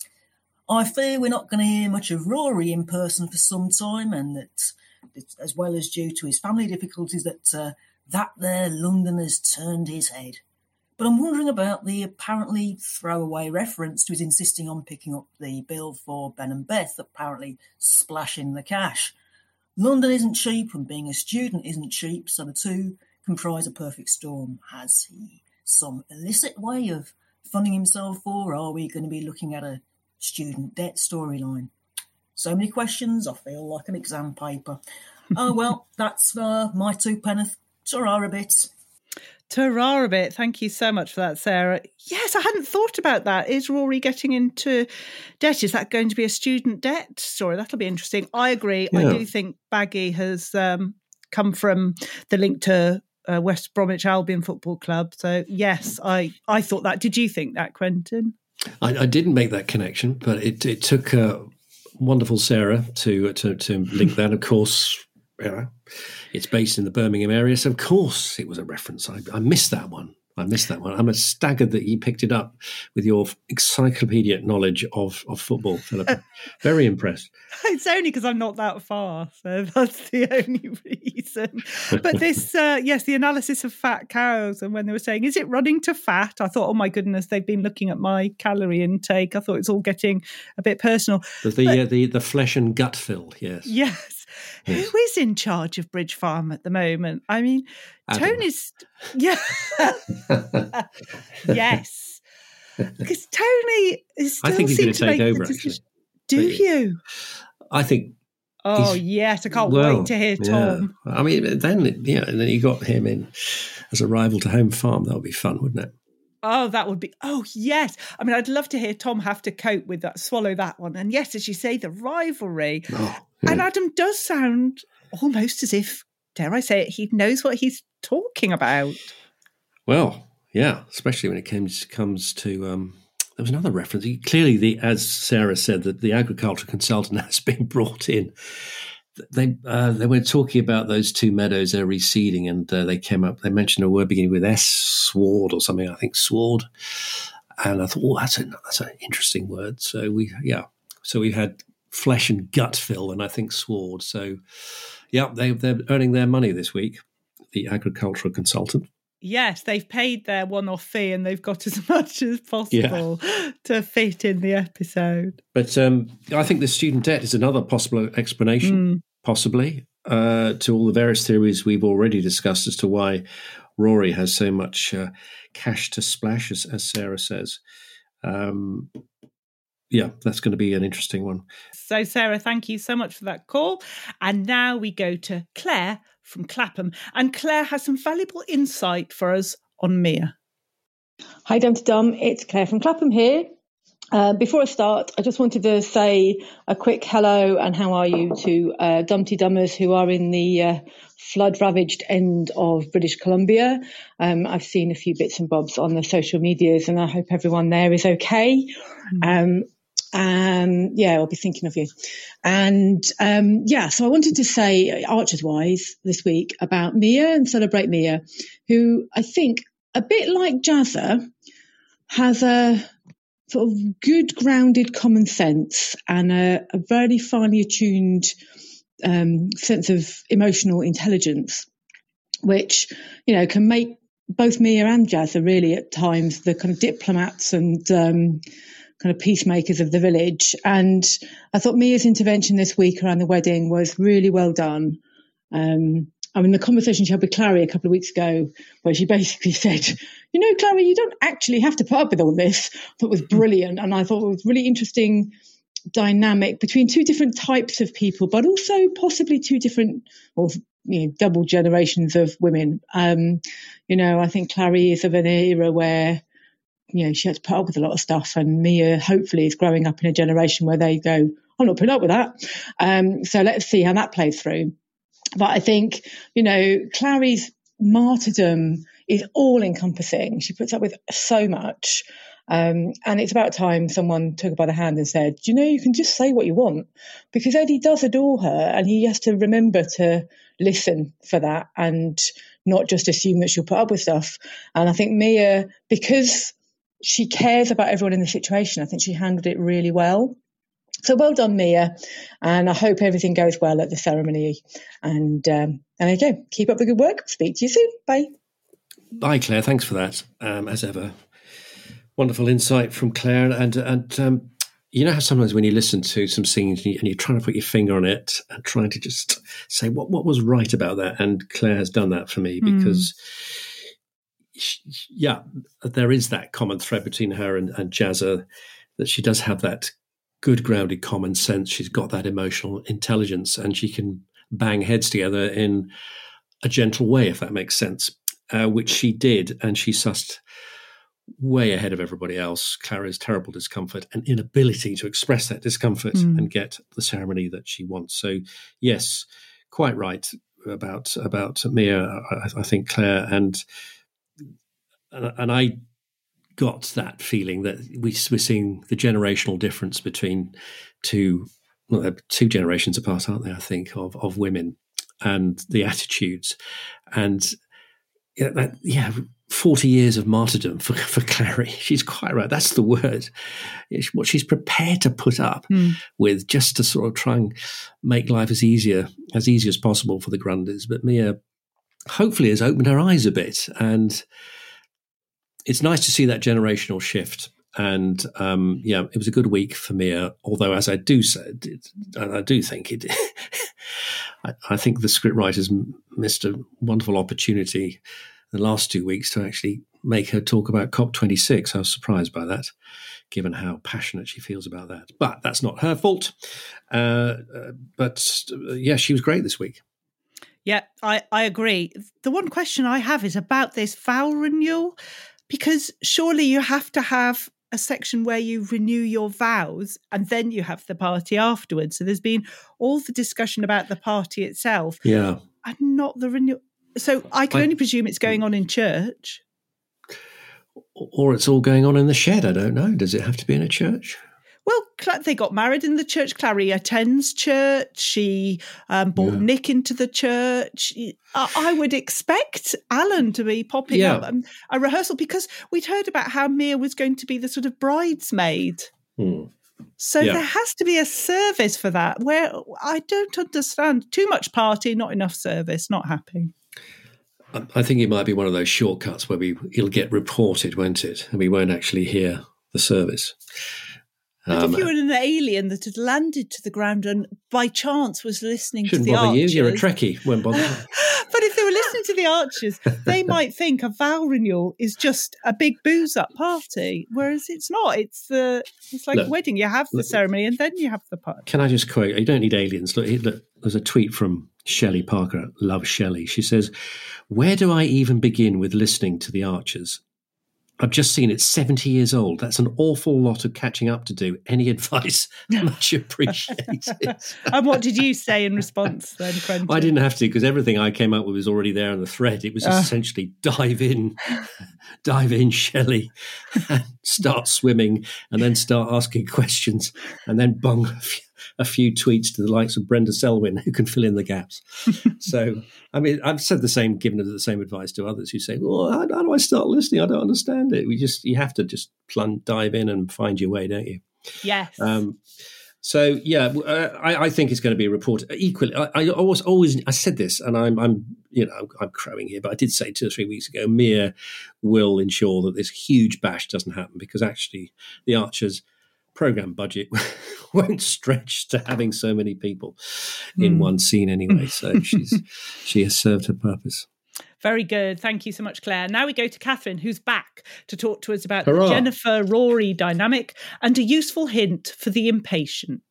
I fear we're not going to hear much of Rory in person for some time, and that, as well as due to his family difficulties, that uh, that there London has turned his head. But I'm wondering about the apparently throwaway reference to his insisting on picking up the bill for Ben and Beth, apparently splashing the cash. London isn't cheap, and being a student isn't cheap, so the two comprise a perfect storm. Has he some illicit way of funding himself, or are we going to be looking at a student debt storyline? So many questions, I feel like an exam paper. Oh, well, that's uh, my two penneth. Ta-ra a bit. Ta-ra a bit. Thank you so much for that, Sarah. Yes, I hadn't thought about that. Is Rory getting into debt? Is that going to be a student debt story? That'll be interesting. I agree. Yeah. I do think Baggy has um, come from the link to uh, West Bromwich Albion Football Club. So, yes, I, I thought that. Did you think that, Quentin? I, I didn't make that connection, but it, it took uh, wonderful Sarah to, to, to link that, of course. You know, it's based in the Birmingham area, so of course it was a reference. I, I missed that one. I missed that one. I'm staggered that you picked it up with your encyclopedic knowledge of, of football, Philippa. Very impressed. It's only because I'm not that far, so that's the only reason. But this, uh, yes, the analysis of fat cows, and when they were saying, is it running to fat? I thought, oh my goodness, they've been looking at my calorie intake. I thought it's all getting a bit personal. The the, but, uh, the, the flesh and gut fill, yes. Yes. Yes. Who is in charge of Bridge Farm at the moment? I mean, Adam. Tony's... Yeah. Yes. Because Tony is still I think he's going to take over, actually. Do but, you? I think... Oh, yes. I can't well, wait to hear Tom. Yeah. I mean, then, yeah, and then you got him in as a rival to Home Farm. That would be fun, wouldn't it? Oh, that would be, oh, yes. I mean, I'd love to hear Tom have to cope with that, swallow that one. And yes, as you say, the rivalry. Oh, yeah. And Adam does sound almost as if, dare I say it, he knows what he's talking about. Well, yeah, especially when it comes, comes to, um, there was another reference. He, clearly, the as Sarah said, that the agricultural consultant has been brought in. They uh, they were talking about those two meadows they're reseeding, and uh, they came up. They mentioned a word beginning with S, sward or something. I think sward, and I thought, oh, that's a that's an interesting word. So we yeah, so we had flesh and gut fill, and I think sward. So yeah, they they're earning their money this week. The agricultural consultant. Yes, they've paid their one-off fee, and they've got as much as possible yeah. to fit in the episode. But um, I think the student debt is another possible explanation. Mm. Possibly, uh, to all the various theories we've already discussed as to why Rory has so much uh, cash to splash, as, as Sarah says. Um, yeah, that's going to be an interesting one. So, Sarah, thank you so much for that call. And now we go to Claire from Clapham. And Claire has some valuable insight for us on Mia. Hi, Dum to Dum. It's Claire from Clapham here. Uh, before I start, I just wanted to say a quick hello and how are you to uh, Dumpty Dummers who are in the uh, flood-ravaged end of British Columbia. Um, I've seen a few bits and bobs on the social medias, and I hope everyone there is okay. Mm-hmm. Um, Um, yeah, I'll be thinking of you. And um, yeah, so I wanted to say, Archers wise, this week about Mia and celebrate Mia, who I think, a bit like Jazza, has a sort of good grounded common sense and a, a very finely attuned um, sense of emotional intelligence, which, you know, can make both Mia and Jazza really at times the kind of diplomats and um, kind of peacemakers of the village. And I thought Mia's intervention this week around the wedding was really well done. Um, I mean, the conversation she had with Clary a couple of weeks ago, where she basically said, you know, Clary, you don't actually have to put up with all this. I thought it was brilliant. And I thought it was really interesting dynamic between two different types of people, but also possibly two different or you know, double generations of women. Um, you know, I think Clary is of an era where, you know, she had to put up with a lot of stuff, and Mia hopefully is growing up in a generation where they go, I'm not putting up with that. Um, so let's see how that plays through. But I think, you know, Clary's martyrdom is all encompassing. She puts up with so much. Um, and it's about time someone took her by the hand and said, you know, you can just say what you want, because Eddie does adore her and he has to remember to listen for that and not just assume that she'll put up with stuff. And I think Mia, because she cares about everyone in the situation, I think she handled it really well. So well done, Mia. And I hope everything goes well at the ceremony. And, um, and again, keep up the good work. Speak to you soon. Bye. Bye, Claire. Thanks for that, um, as ever. Wonderful insight from Claire. And, and um, you know how sometimes when you listen to some singing and, you, and you're trying to put your finger on it and trying to just say what, what was right about that? And Claire has done that for me because, mm. she, yeah, there is that common thread between her and, and Jazza, that she does have that good grounded common sense. She's got that emotional intelligence and she can bang heads together in a gentle way, if that makes sense, uh, which she did. And she sussed way ahead of everybody else Clara's terrible discomfort and inability to express that discomfort mm. and get the ceremony that she wants. So yes, quite right about about Mia, I, I think, Claire, and and I got that feeling that we, we're seeing the generational difference between two well, two generations apart, aren't they? I think of of women and the attitudes, and yeah, that, yeah. forty years of martyrdom for, for Clary. She's quite right. That's the word. It's what she's prepared to put up mm. with just to sort of try and make life as easier, as easy as possible for the Grundys. But Mia hopefully has opened her eyes a bit. And it's nice to see that generational shift. And um, yeah, it was a good week for Mia. Although, as I do say, it, I do think it, I, I think the scriptwriters missed a wonderful opportunity the last two weeks to actually make her talk about COP twenty-six. I was surprised by that, given how passionate she feels about that. But that's not her fault. Uh, uh, but uh, yeah, she was great this week. Yeah, I, I agree. The one question I have is about this vow renewal, because surely you have to have a section where you renew your vows and then you have the party afterwards. So there's been all the discussion about the party itself. Yeah. And not the renewal. So I can I, only presume it's going on in church. Or it's all going on in the shed. I don't know. Does it have to be in a church? Well, they got married in the church. Clary attends church. She um, brought yeah. Nick into the church. I, I would expect Alan to be popping yeah. up um, a rehearsal, because we'd heard about how Mia was going to be the sort of bridesmaid. Hmm. So yeah. there has to be a service for that, where I don't understand. Too much party, not enough service, not happy. I think it might be one of those shortcuts where we it'll get reported, won't it? And we won't actually hear the service. But um, if you were an alien that had landed to the ground and by chance was listening to the bother Archers... you, you're a Trekkie, won't bother you. But if they were listening to the Archers, they might think a vow renewal is just a big booze-up party, whereas it's not. It's the it's like look, a wedding. You have the look, ceremony and then you have the party. Can I just quote? You don't need aliens. Look, look there's a tweet from Shelley Parker, love Shelley. She says, "Where do I even begin with listening to the Archers? I've just seen it's seventy years old. That's an awful lot of catching up to do. Any advice? Much appreciated. And what did you say in response then, Quentin? I didn't have to, because everything I came up with was already there in the thread. It was Uh. essentially dive in, dive in, Shelley, and start swimming, and then start asking questions, and then bung a few, a few tweets to the likes of Brenda Selwyn, who can fill in the gaps. So, I mean, I've said the same, given the same advice to others who say, well, how, how do I start listening? I don't understand it. We just, you have to just plunge, dive in and find your way, don't you? Yes. Um, so, yeah, uh, I, I think it's going to be a report. Equally, I, I always, always, I said this, and I'm, I'm, you know, I'm, I'm crowing here, but I did say two or three weeks ago, Mia will ensure that this huge bash doesn't happen, because actually the Archers program budget won't stretch to having so many people in Mm. one scene anyway. So she's she has served her purpose. Very good. Thank you so much, Claire. Now we go to Catherine, who's back to talk to us about Hurrah. the Jennifer-Rory dynamic and a useful hint for the impatient.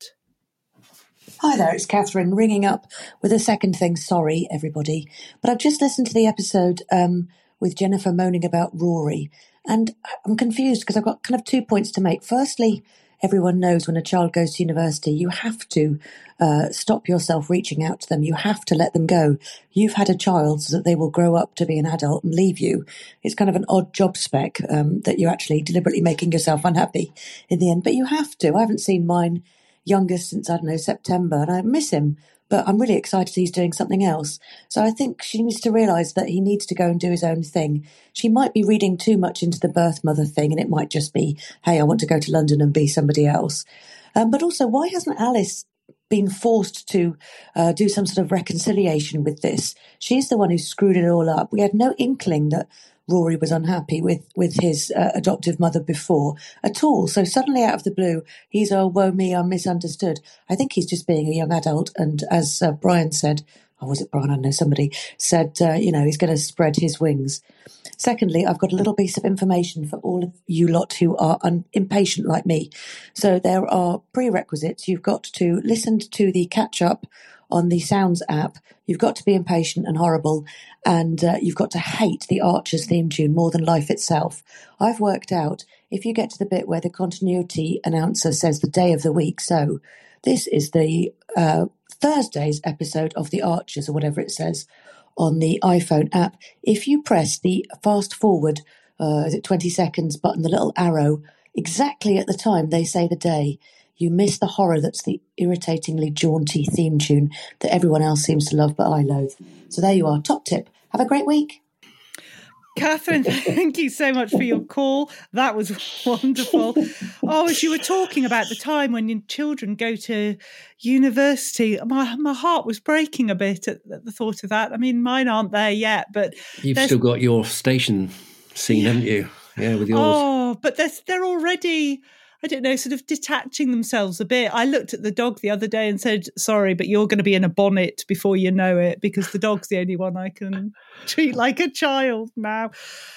Hi there, it's Catherine ringing up with a second thing. Sorry, everybody. But I've just listened to the episode um, with Jennifer moaning about Rory, and I'm confused because I've got kind of two points to make. Firstly, everyone knows when a child goes to university, you have to uh, stop yourself reaching out to them. You have to let them go. You've had a child so that they will grow up to be an adult and leave you. It's kind of an odd job spec um, that you're actually deliberately making yourself unhappy in the end. But you have to. I haven't seen mine youngest since, I don't know, September, and I miss him. But I'm really excited he's doing something else. So I think she needs to realise that he needs to go and do his own thing. She might be reading too much into the birth mother thing, and it might just be, hey, I want to go to London and be somebody else. Um, but also, why hasn't Alice been forced to uh, do some sort of reconciliation with this? She's the one who screwed it all up. We had no inkling that Rory was unhappy with, with his uh, adoptive mother before at all. So suddenly out of the blue, he's, oh, woe me, I'm misunderstood. I think he's just being a young adult. And as uh, Brian said, or was it Brian? I don't know, somebody said, uh, you know, he's going to spread his wings. Secondly, I've got a little piece of information for all of you lot who are un- impatient like me. So there are prerequisites. You've got to listen to the catch-up on the Sounds app. You've got to be impatient and horrible, and uh, you've got to hate the Archers theme tune more than life itself. I've worked out, if you get to the bit where the continuity announcer says the day of the week, so this is the uh, Thursday's episode of The Archers, or whatever it says on the iPhone app. If you press the fast forward, uh, is it twenty seconds button, the little arrow, exactly at the time they say the day, you miss the horror that's the irritatingly jaunty theme tune that everyone else seems to love, but I loathe. So there you are. Top tip. Have a great week. Catherine, thank you so much for your call. That was wonderful. Oh, as you were talking about the time when your children go to university, my my heart was breaking a bit at, at the thought of that. I mean, mine aren't there yet, but You've still got your station scene, haven't you? Yeah, with yours. Oh, but they're, they're already, I don't know, sort of detaching themselves a bit. I looked at the dog the other day and said, sorry, but you're going to be in a bonnet before you know it, because the dog's the only one I can treat like a child now.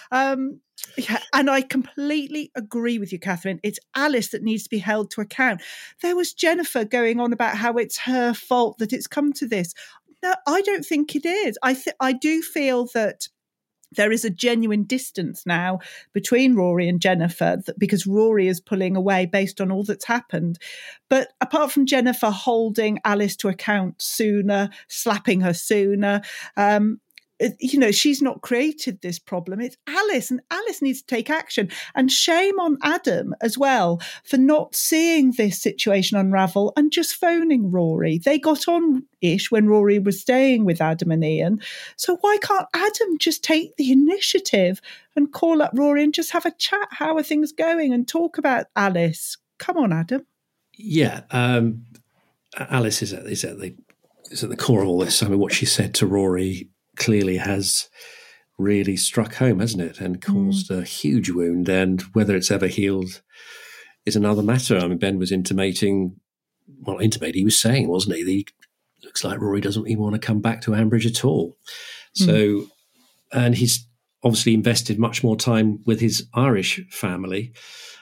Um, yeah, and I completely agree with you, Catherine. It's Alice that needs to be held to account. There was Jennifer going on about how it's her fault that it's come to this. No, I don't think it is. I th- I do feel that there is a genuine distance now between Rory and Jennifer, that, because Rory is pulling away based on all that's happened. But apart from Jennifer holding Alice to account sooner, slapping her sooner, um, you know, she's not created this problem. It's Alice, and Alice needs to take action. And shame on Adam as well for not seeing this situation unravel and just phoning Rory. They got on-ish when Rory was staying with Adam and Ian. So why can't Adam just take the initiative and call up Rory and just have a chat? How are things going? And talk about Alice. Come on, Adam. Yeah, um, Alice is at, is at the is at the core of all this. I mean, what she said to Rory clearly has really struck home, hasn't it, and caused mm. a huge wound. And whether it's ever healed is another matter. I mean, Ben was intimating, well, intimating, he was saying, wasn't he, that he looks like Rory doesn't even want to come back to Ambridge at all. Mm. So, and he's obviously invested much more time with his Irish family.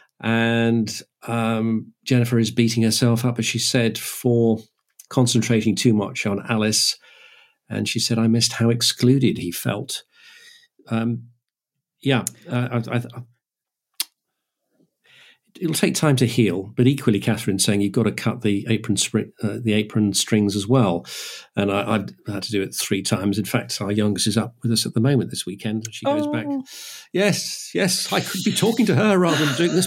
And um, Jennifer is beating herself up, as she said, for concentrating too much on Alice. And she said, I missed how excluded he felt. Um, yeah, uh, I, I, it'll take time to heal. But equally, Catherine's saying you've got to cut the apron spring, uh, the apron strings as well. And I, I've had to do it three times. In fact, our youngest is up with us at the moment this weekend. She goes Oh. back. Yes, yes, I could be talking to her rather than doing this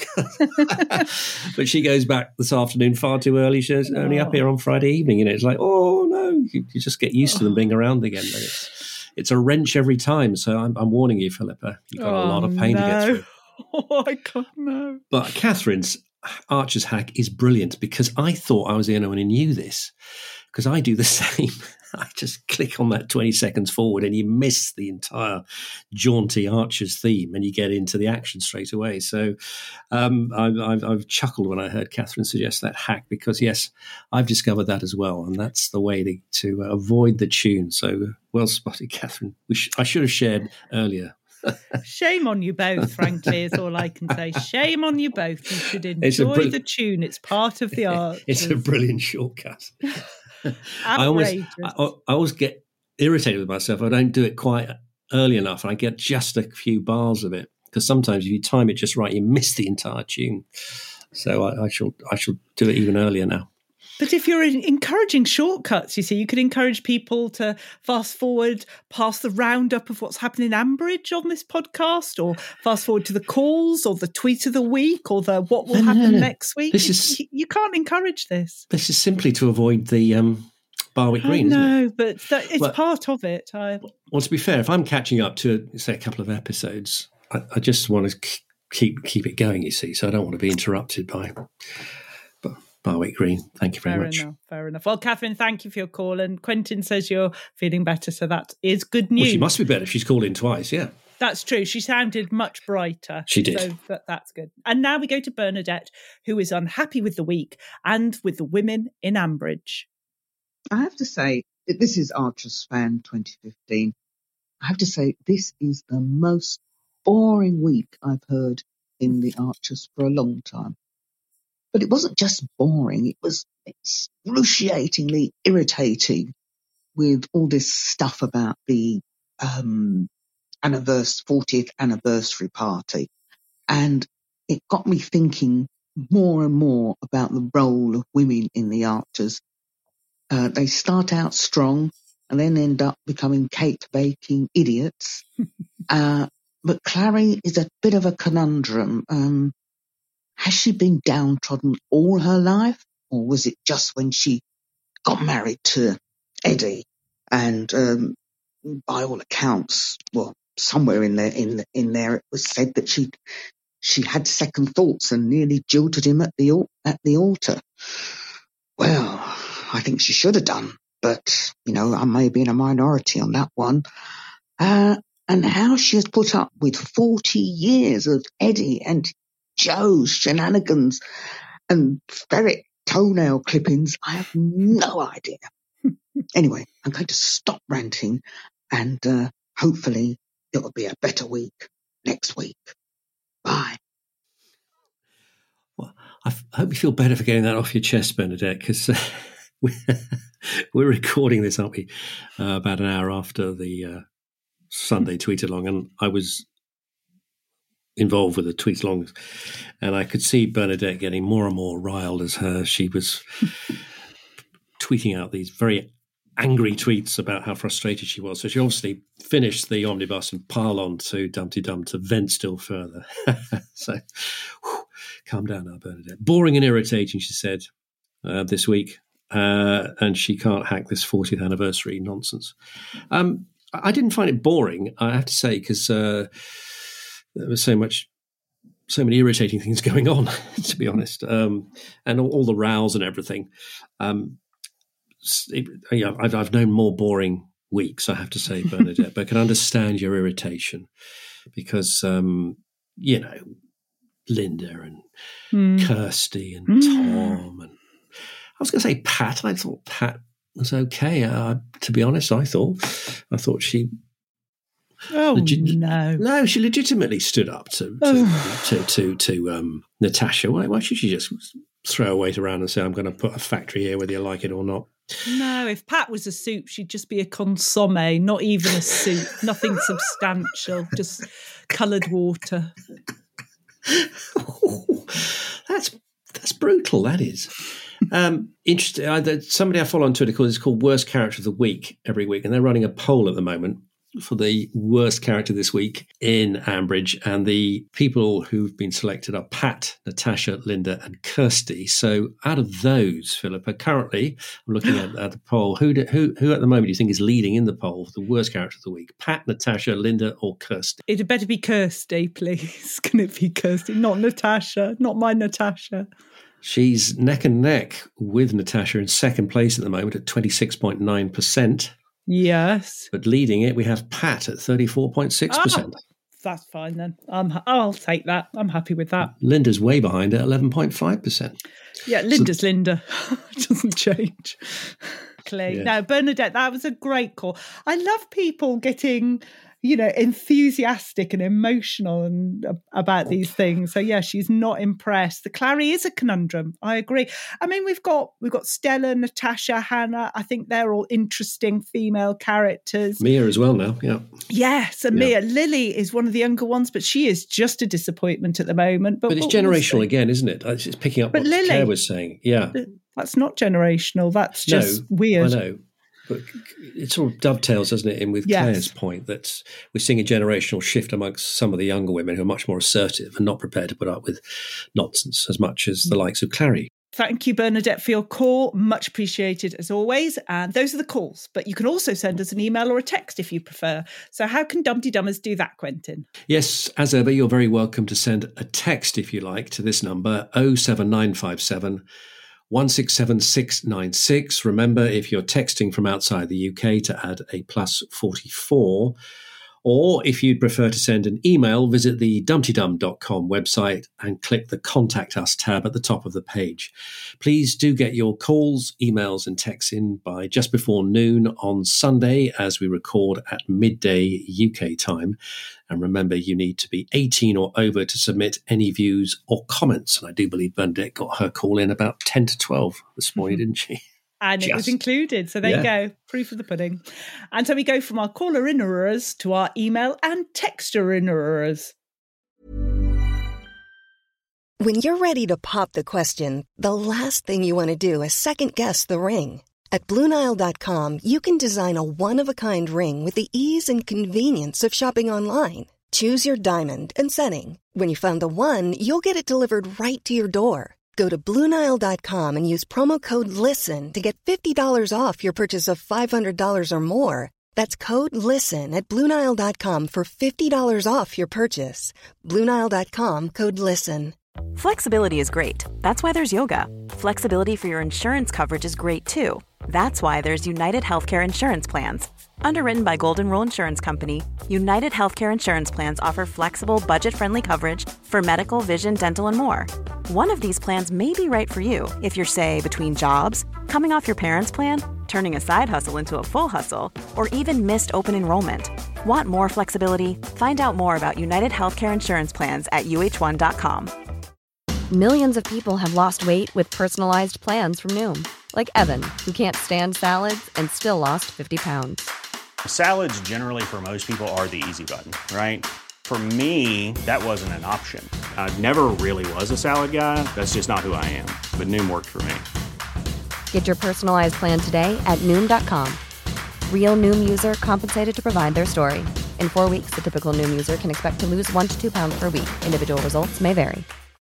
podcast. But she goes back this afternoon far too early. She's only up here on Friday evening. You know, it's like, oh no, you, you just get used to them being around again. But it's it's a wrench every time. So I'm, I'm warning you, Philippa. You've got a lot of pain no. to get through. Oh, I can't know. But Catherine's Archer's hack is brilliant because I thought I was the only one who knew this, because I do the same. I just click on that twenty seconds forward and you miss the entire jaunty Archer's theme and you get into the action straight away. So um, I've, I've, I've chuckled when I heard Catherine suggest that hack because, yes, I've discovered that as well. And that's the way to, to avoid the tune. So well spotted, Catherine. We sh- I should have shared earlier. Shame on you both, frankly, is all I can say. Shame on you both. You should It's a enjoy brill- the tune. It's part of the art. It's a brilliant shortcut. I always, I, I always get irritated with myself. I don't do it quite early enough. I get just a few bars of it because sometimes if you time it just right, you miss the entire tune. So I, I shall, I shall do it even earlier now. But if you're encouraging shortcuts, you see, you could encourage people to fast forward past the roundup of what's happening in Ambridge on this podcast, or fast forward to the calls, or the tweet of the week, or the what will No, no, happen no. next week. This is- you, you can't encourage this. This is simply to avoid the um, Barwick I Green, isn't it? know, but that, it's Well- part of it. I, Well, to be fair, if I'm catching up to, say, a couple of episodes, I, I just want to k- keep keep it going, you see, so I don't want to be interrupted by Bar- Barwick Green. Thank you very fair much. enough, fair enough. Well, Catherine, thank you for your call. And Quentin says you're feeling better, so that is good news. Well, she must be better if she's called in twice, yeah. That's true. She sounded much brighter. She did. So that, that's good. And now we go to Bernadette, who is unhappy with the week and with the women in Ambridge. I have to say, this is Archer's Fan twenty fifteen. I have to say, this is the most boring week I've heard in the Archers for a long time. But it wasn't just boring, it was excruciatingly irritating with all this stuff about the um, anniversary, fortieth anniversary party. And it got me thinking more and more about the role of women in the Archers. Uh, they start out strong and then end up becoming cake-baking idiots. uh, but Clary is a bit of a conundrum. Um, has she been downtrodden all her life, or was it just when she got married to Eddie? And um, by all accounts, well, somewhere in there, in in there, it was said that she she had second thoughts and nearly jilted him at the al- at the altar. Well, I think she should have done, but, you know, I may be in a minority on that one. Uh, and how she has put up with forty years of Eddie and Joe's shenanigans and ferret toenail clippings, I have no idea. Anyway, I'm going to stop ranting and uh, hopefully it'll be a better week next week. Bye. Well, I, f- I hope you feel better for getting that off your chest, Bernadette, because uh, we're, we're recording this, aren't we, uh, about an hour after the uh, Sunday tweet-along, and I was involved with the tweet-alongs, and I could see Bernadette getting more and more riled as her. She was tweeting out these very angry tweets about how frustrated she was. So she obviously finished the omnibus and piled on to Dumpty Dum to vent still further. So whew, calm down now, Bernadette. Boring and irritating, she said, uh, this week. Uh, and she can't hack this fortieth anniversary nonsense. Um, I didn't find it boring, I have to say, because uh, there was so much, so many irritating things going on, to be honest, um, and all, all the rows and everything. Um, it, you know, I've, I've known more boring weeks, I have to say, Bernadette, but I can understand your irritation because, um, you know, Linda and Mm. Kirsty and Mm. Tom and I was going to say Pat. I thought Pat was okay. Uh, to be honest, I thought I thought she. Oh Legi- no! No, she legitimately stood up to to Oh. to, to, to um, Natasha. Why, why should she just throw her weight around and say, "I'm going to put a factory here, whether you like it or not"? No, if Pat was a soup, she'd just be a consomme, not even a soup, nothing substantial, just coloured water. that's that's brutal. That is. Um, interesting. I, somebody I follow on Twitter called it's called Worst Character of the Week every week, and they're running a poll at the moment for the worst character this week in Ambridge, and the people who've been selected are Pat, Natasha, Linda, and Kirsty. So, out of those, Philippa, currently I'm looking at, at the poll. Who, do, who, who at the moment do you think is leading in the poll for the worst character of the week? Pat, Natasha, Linda, or Kirsty? It'd better be Kirsty, please. Can it be Kirsty? Not Natasha. Not my Natasha. She's neck and neck with Natasha in second place at the moment at twenty-six point nine percent. Yes. But leading it, we have Pat at thirty-four point six percent. Oh, that's fine then. Um, I'll take that. I'm happy with that. Linda's way behind at eleven point five percent. Yeah, Linda's so, Linda. It doesn't change. Yeah. Now, Bernadette, that was a great call. I love people getting, you know, enthusiastic and emotional and uh, about these things. So yeah, she's not impressed. The Clary is a conundrum. I agree. I mean, we've got we've got Stella, Natasha, Hannah. I think they're all interesting female characters. Mia as well now. Yeah. Yes, and yeah. Mia. Lily is one of the younger ones, but she is just a disappointment at the moment. But, but it's generational we'll again, isn't it? It's picking up but what Lily, Claire was saying. Yeah. That's not generational. That's just no, weird. I know. But it sort of dovetails, doesn't it, in with yes. Claire's point that we're seeing a generational shift amongst some of the younger women who are much more assertive and not prepared to put up with nonsense as much as the likes of Clary. Thank you, Bernadette, for your call. Much appreciated as always. And those are the calls. But you can also send us an email or a text if you prefer. So how can Dumpty Dummers do that, Quentin? Yes, as ever, you're very welcome to send a text, if you like, to this number, oh seven nine five seven one six seven six nine six. Remember, if you're texting from outside the U K, to add a plus forty-four. Or if you'd prefer to send an email, visit the dumpty dum dot com website and click the Contact Us tab at the top of the page. Please do get your calls, emails and texts in by just before noon on Sunday, as we record at midday U K time. And remember, you need to be eighteen or over to submit any views or comments. And I do believe Bernadette got her call in about ten to twelve this morning, didn't she? And Just. It was included. So there yeah. you go. Proof of the pudding. And so we go from our caller-innerers to our email and texter-innerers. When you're ready to pop the question, the last thing you want to do is second-guess the ring. At Blue Nile dot com, you can design a one-of-a-kind ring with the ease and convenience of shopping online. Choose your diamond and setting. When you find the one, you'll get it delivered right to your door. Go to Blue Nile dot com and use promo code LISTEN to get fifty dollars off your purchase of five hundred dollars or more. That's code LISTEN at Blue Nile dot com for fifty dollars off your purchase. Blue Nile dot com, code LISTEN. Flexibility is great. That's why there's yoga. Flexibility for your insurance coverage is great too. That's why there's United Healthcare Insurance Plans. Underwritten by Golden Rule Insurance Company, United Healthcare Insurance Plans offer flexible, budget-friendly coverage for medical, vision, dental, and more. One of these plans may be right for you if you're, say, between jobs, coming off your parents' plan, turning a side hustle into a full hustle, or even missed open enrollment. Want more flexibility? Find out more about United Healthcare Insurance Plans at U H one dot com. Millions of people have lost weight with personalized plans from Noom. Like Evan, who can't stand salads and still lost fifty pounds. Salads generally for most people are the easy button, right? For me, that wasn't an option. I never really was a salad guy. That's just not who I am. But Noom worked for me. Get your personalized plan today at Noom dot com. Real Noom user compensated to provide their story. In four weeks, the typical Noom user can expect to lose one to two pounds per week. Individual results may vary.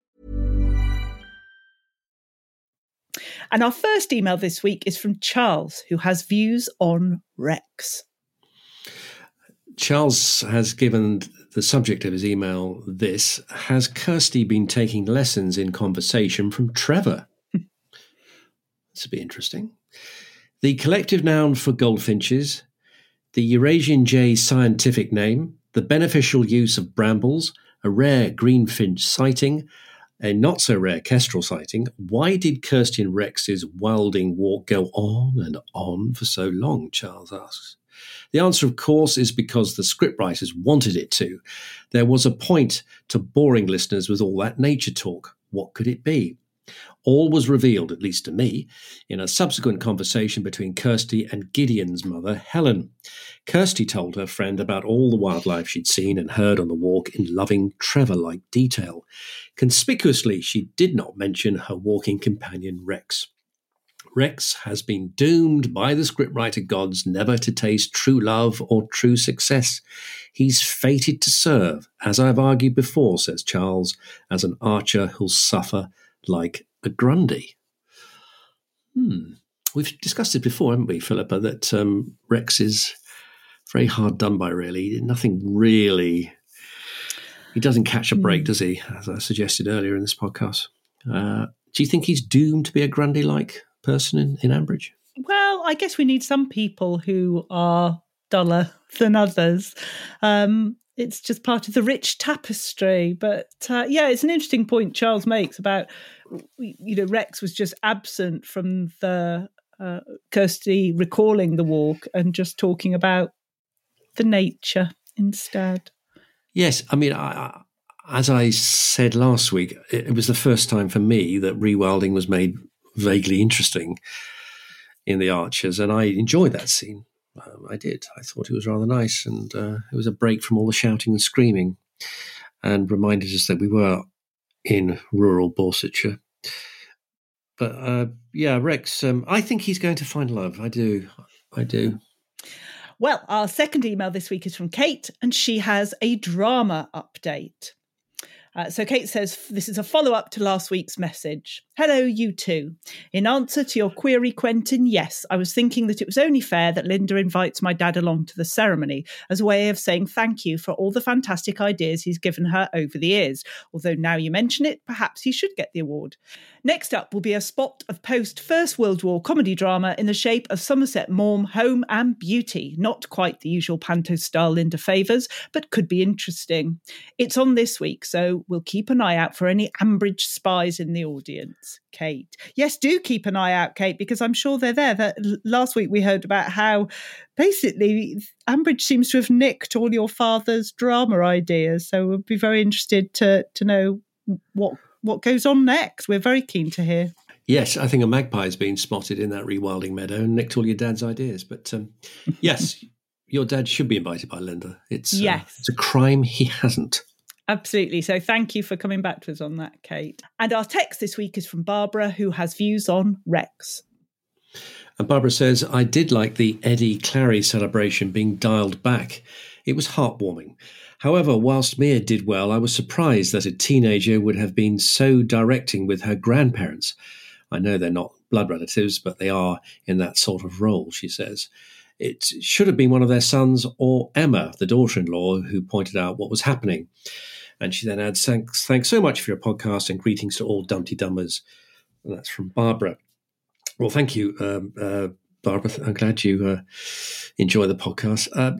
And our first email this week is from Charles, who has views on Rex. Charles has given the subject of his email this: has Kirsty been taking lessons in conversation from Trevor? This would be interesting. The collective noun for goldfinches, the Eurasian jay's scientific name, the beneficial use of brambles, a rare greenfinch sighting, a not-so-rare kestrel sighting. Why did Kirsty and Rex's wilding walk go on and on for so long, Charles asks. The answer, of course, is because the scriptwriters wanted it to. There was a point to boring listeners with all that nature talk. What could it be? All was revealed, at least to me, in a subsequent conversation between Kirsty and Gideon's mother, Helen. Kirsty told her friend about all the wildlife she'd seen and heard on the walk in loving, Trevor-like detail. Conspicuously, she did not mention her walking companion, Rex. Rex has been doomed by the scriptwriter gods never to taste true love or true success. He's fated to serve, as I've argued before, says Charles, as an archer who'll suffer like a Grundy. Hmm. We've discussed it before, haven't we, Philippa, that um, Rex is very hard done by, really. Nothing really... He doesn't catch a break, mm. does he, as I suggested earlier in this podcast? Uh, do you think he's doomed to be a Grundy-like person in, in Ambridge? Well, I guess we need some people who are duller than others. Um, it's just part of the rich tapestry. But uh, yeah, it's an interesting point Charles makes about, you know, Rex was just absent from the uh, Kirsty recalling the walk and just talking about the nature instead. Yes, I mean, I, I, as I said last week, it, it was the first time for me that rewilding was made vaguely interesting in The Archers, and I enjoyed that scene. Um, I did. I thought it was rather nice, and uh, it was a break from all the shouting and screaming, and reminded us that we were in rural Borsetshire. But uh, yeah, Rex, um, I think he's going to find love. I do. I do. Well, our second email this week is from Kate, and she has a drama update. Uh, so Kate says, this is a follow-up to last week's message. Hello, you two. In answer to your query, Quentin, yes, I was thinking that it was only fair that Linda invites my dad along to the ceremony as a way of saying thank you for all the fantastic ideas he's given her over the years. Although now you mention it, perhaps he should get the award. Next up will be a spot of post-First World War comedy drama in the shape of Somerset Maugham, Home and Beauty. Not quite the usual panto style Linda favours, but could be interesting. It's on this week, so we'll keep an eye out for any Ambridge spies in the audience. Kate. Yes, do keep an eye out, Kate, because I'm sure they're there. That last week we heard about how basically Ambridge seems to have nicked all your father's drama ideas. So we'll be very interested to to know what what goes on next. We're very keen to hear. Yes, I think a magpie's been spotted in that rewilding meadow and nicked all your dad's ideas. But um, yes, your dad should be invited by Linda. It's, yes. uh, it's a crime he hasn't. Absolutely. So thank you for coming back to us on that, Kate. And our text this week is from Barbara, who has views on Rex. And Barbara says, I did like the Eddie Clary celebration being dialed back. It was heartwarming. However, whilst Mia did well, I was surprised that a teenager would have been so directing with her grandparents. I know they're not blood relatives, but they are in that sort of role, she says. It should have been one of their sons or Emma, the daughter-in-law, who pointed out what was happening. And she then adds, thanks, thanks so much for your podcast and greetings to all Dumpty Dummers. And that's from Barbara. Well, thank you, um, uh, Barbara. I'm glad you uh, enjoy the podcast. Uh,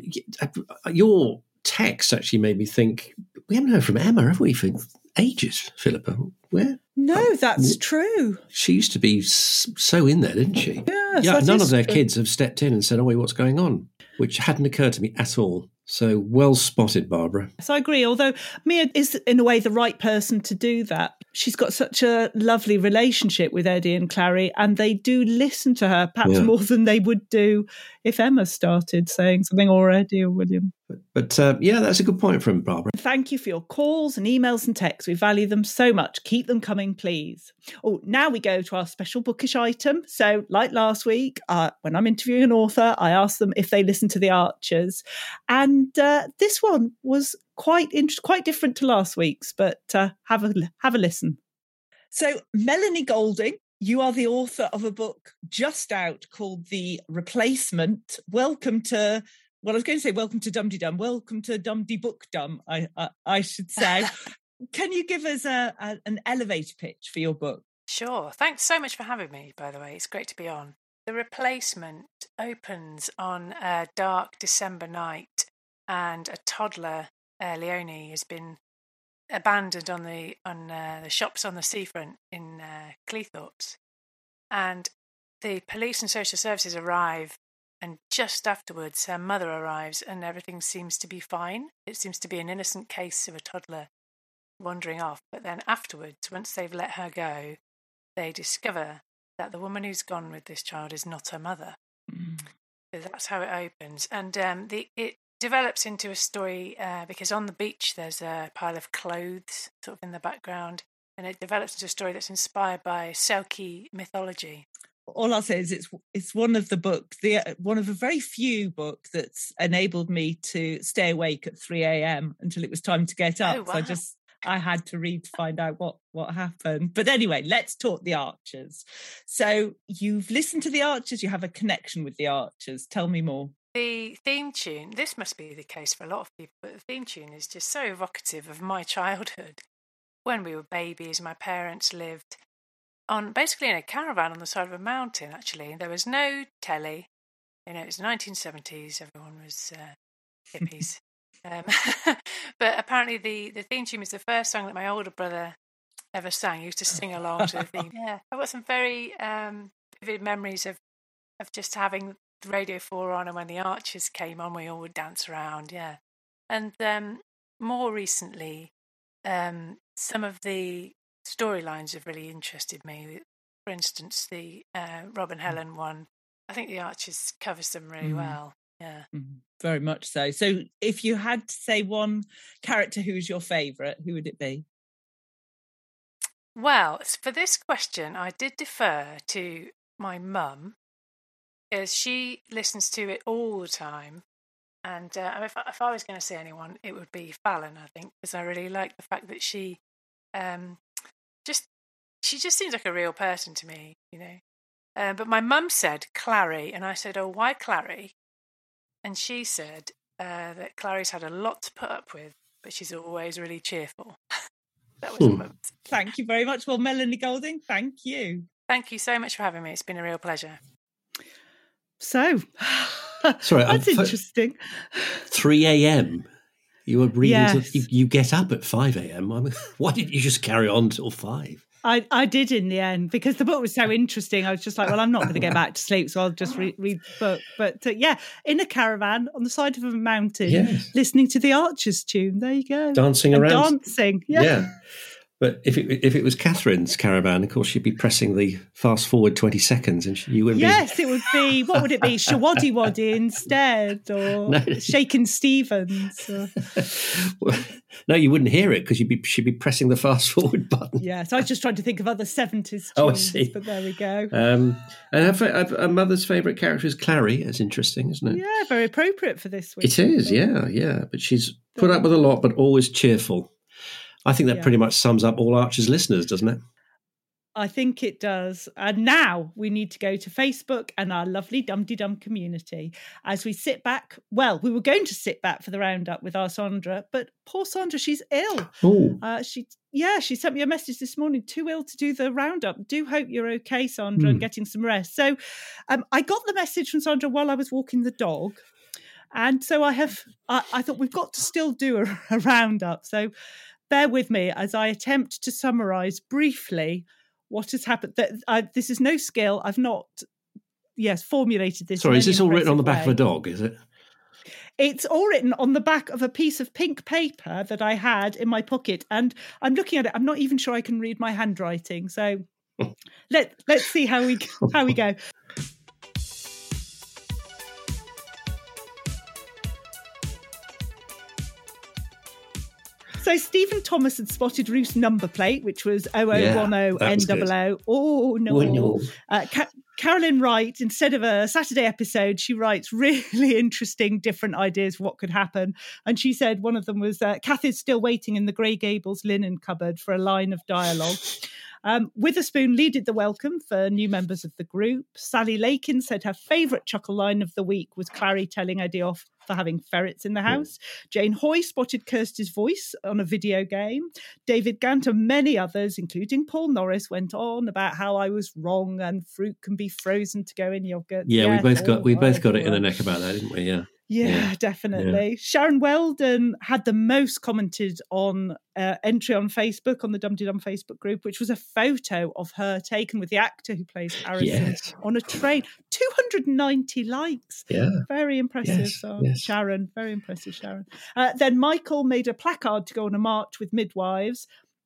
your text actually made me think, we haven't heard from Emma, have we, for ages, Philippa? Where? No, that's true. She used to be so in there, didn't she? Yes, yeah, none of their true. kids have stepped in and said, oh, wait, what's going on? Which hadn't occurred to me at all. So well spotted, Barbara. Yes, I agree. Although Mia is, in a way, the right person to do that. She's got such a lovely relationship with Eddie and Clary, and they do listen to her perhaps Yeah. more than they would do if Emma started saying something, or Eddie or William. But uh, yeah, that's a good point from Barbara. Thank you for your calls and emails and texts. We value them so much. Keep them coming, please. Oh, now we go to our special bookish item. So, like last week, uh, when I'm interviewing an author, I ask them if they listen to The Archers. And uh, this one was quite int- quite different to last week's, but uh, have a have a listen. So, Melanie Golding, you are the author of a book just out called The Replacement. Welcome to... Well, I was going to say welcome to Dumpty Dum. Welcome to Dumpty Book Dum, I, I, I should say. Can you give us a, a, an elevator pitch for your book? Sure. Thanks so much for having me, by the way. It's great to be on. The Replacement opens on a dark December night, and a toddler, uh, Leonie, has been abandoned on the on uh, the shops on the seafront in uh, Cleethorpes. And the police and social services arrive, and just afterwards her mother arrives and everything seems to be fine. It seems to be an innocent case of a toddler wandering off. But then afterwards, once they've let her go, they discover that the woman who's gone with this child is not her mother. Mm. So that's how it opens. And um, the it develops into a story uh, because on the beach there's a pile of clothes sort of in the background, and it develops into a story that's inspired by Selkie mythology. All I'll say is it's it's one of the books, the one of a very few books that's enabled me to stay awake at three a.m. until it was time to get up. Oh, wow. So I just I had to read to find out what what happened. But anyway, let's talk the Archers. So you've listened to the Archers, you have a connection with the Archers. Tell me more. The theme tune, this must be the case for a lot of people, but the theme tune is just so evocative of my childhood. When we were babies, my parents lived on basically in a caravan on the side of a mountain, actually. There was no telly. You know, it was the nineteen seventies. Everyone was uh, hippies. um, but apparently the, the theme tune is the first song that my older brother ever sang. He used to sing along to the theme. Yeah, I've got some very um, vivid memories of, of just having the Radio four on, and when the Archers came on, we all would dance around, yeah. And um, more recently, um, some of the storylines have really interested me. For instance, the uh, Rob and Helen one, I think the Archers covers them really mm. well. Yeah, mm, very much so. So if you had to say one character who's your favourite, who would it be? Well, for this question, I did defer to my mum, because she listens to it all the time. And uh, if, if I was going to say anyone, it would be Fallon, I think, because I really like the fact that she um, just she just seems like a real person to me, you know. Uh, but my mum said Clary, and I said, oh, why Clary? And she said uh, that Clary's had a lot to put up with, but she's always really cheerful. That was hmm. Thank you very much. Well, Melanie Golding, thank you. Thank you so much for having me. It's been a real pleasure. So, sorry, that's I'm, interesting. three a.m. You were reading. Yes. To, you, you get up at five a.m. I mean, why didn't you just carry on till five? I, I did in the end, because the book was so interesting. I was just like, well, I'm not going to get back to sleep, so I'll just re- read the book. But uh, yeah, in a caravan on the side of a mountain, yes. listening to the Archers tune. There you go, dancing and around, dancing. Yeah. yeah. But if it if it was Catherine's caravan, of course, she'd be pressing the fast forward twenty seconds, and she, you wouldn't. Yes, be... it would be. What would it be? Shawaddy Waddy instead, or no. Shakin' Stevens? Or... no, you wouldn't hear it because you'd be she'd be pressing the fast forward button. Yeah, so I was just trying to think of other seventies tunes. Oh, I see. But there we go. Um, and her, her mother's favourite character is Clary. It's interesting, isn't it? Yeah, very appropriate for this week. It is. Yeah, yeah. But she's put up with a lot, but always cheerful. I think that yeah. pretty much sums up all Archers listeners, doesn't it? I think it does. And now we need to go to Facebook and our lovely Dum-de-Dum community as we sit back. Well, we were going to sit back for the roundup with our Sandra, but poor Sandra, she's ill. Oh, uh, she yeah, she sent me a message this morning, too ill to do the roundup. Do hope you're okay, Sandra, mm. and getting some rest. So um, I got the message from Sandra while I was walking the dog. And so I have, I, I thought we've got to still do a, a roundup. So bear with me as I attempt to summarise briefly what has happened. That I, this is no skill. I've not, yes, formulated this. Sorry, is this all written on the back way. of a dog, is it? It's all written on the back of a piece of pink paper that I had in my pocket. And I'm looking at it. I'm not even sure I can read my handwriting. So let, let's see how we how we go. So Stephen Thomas had spotted Ruth's number plate, which was oh oh one oh N O O. Oh, no. Oh, no. Uh, Ca- Carolyn Wright, instead of a Saturday episode, she writes really interesting, different ideas for what could happen. And she said one of them was, uh, Kath is still waiting in the Grey Gables linen cupboard for a line of dialogue. Um, Witherspoon leaded the welcome for new members of the group. Sally Lakin said her favourite chuckle line of the week was Clary telling Eddie off for having ferrets in the house. Mm. Jane Hoy spotted Kirsty's voice on a video game. David Gant and many others, including Paul Norris, went on about how I was wrong and fruit can be frozen to go in yogurt. Yeah, yes, we both got we both right, got it in right. the neck about that, didn't we? Yeah. Yeah, yeah, definitely. Yeah. Sharon Weldon had the most commented on uh, entry on Facebook, on the Dum-de-Dum Facebook group, which was a photo of her taken with the actor who plays Harrison yes. on a train. two hundred ninety likes. Yeah. Very impressive, yes, so, yes. Sharon. Very impressive, Sharon. Uh, then Michael made a placard to go on a march with midwives.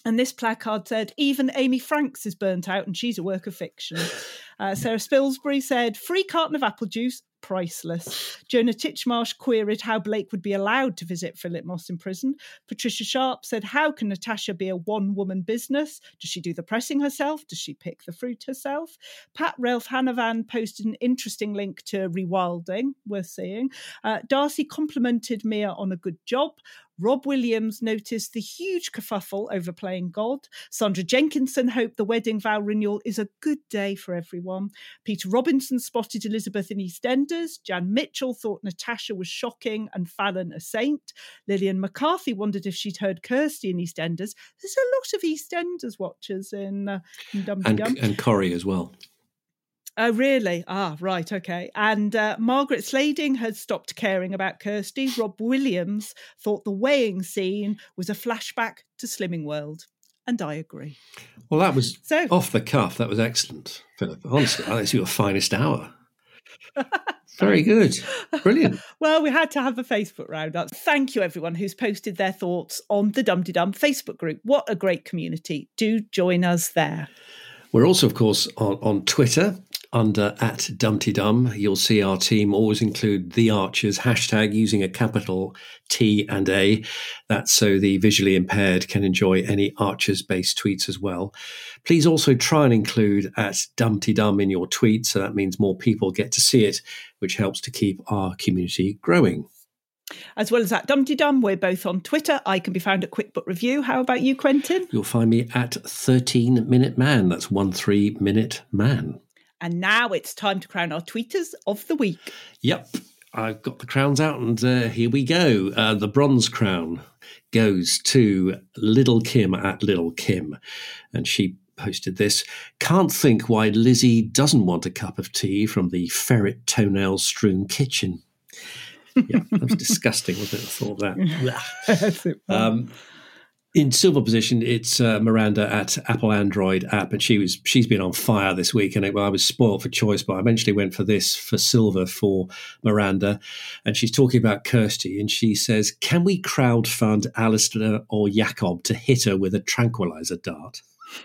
And this placard said, even Amy Franks is burnt out and she's a work of fiction. Uh, Sarah Spilsbury said, free carton of apple juice, priceless. Jonah Titchmarsh queried how Blake would be allowed to visit Philip Moss in prison. Patricia Sharp said, how can Natasha be a one-woman business? Does she do the pressing herself? Does she pick the fruit herself? Pat Ralph Hanavan posted an interesting link to rewilding, worth seeing. Uh, Darcy complimented Mia on a good job. Rob Williams noticed the huge kerfuffle over playing God. Sandra Jenkinson hoped the wedding vow renewal is a good day for everyone. Peter Robinson spotted Elizabeth in EastEnders. Jan Mitchell thought Natasha was shocking and Fallon a saint. Lillian McCarthy wondered if she'd heard Kirsty in EastEnders. There's a lot of EastEnders watchers in, uh, in Dum and, Dum. and Corrie as well. Oh, really? Ah, right, okay. And uh, Margaret Slading had stopped caring about Kirsty. Rob Williams thought the weighing scene was a flashback to Slimming World. And I agree. Well, that was so, off the cuff. That was excellent, Philip. Honestly, that's your finest hour. Very good. Brilliant. Well, we had to have a Facebook roundup. Thank you, everyone who's posted their thoughts on the Dum Dum Facebook group. What a great community. Do join us there. We're also, of course, on, on Twitter under at Dumpty Dum. You'll see our team always include the Archers hashtag using a capital T and A. That's so the visually impaired can enjoy any Archers-based tweets as well. Please also try and include at Dumpty Dum in your tweets, so that means more people get to see it, which helps to keep our community growing. As well as at Dumpty Dum, we're both on Twitter. I can be found at Quick Book Review. How about you, Quentin? You'll find me at thirteen Minute Man. That's one three Minute Man. And now it's time to crown our tweeters of the week. Yep, I've got the crowns out and uh, here we go. Uh, the bronze crown goes to Little Kim at Little Kim. And she posted this. Can't think why Lizzie doesn't want a cup of tea from the ferret toenail strewn kitchen. Yeah, that was disgusting, wasn't it? I thought that. um, in silver position, it's uh, Miranda at Apple Android app, and she was she's been on fire this week. And it, well, I was spoiled for choice, but I eventually went for this for silver for Miranda. And she's talking about Kirsty, and she says, "Can we crowdfund Alistair or Jacob to hit her with a tranquilizer dart?"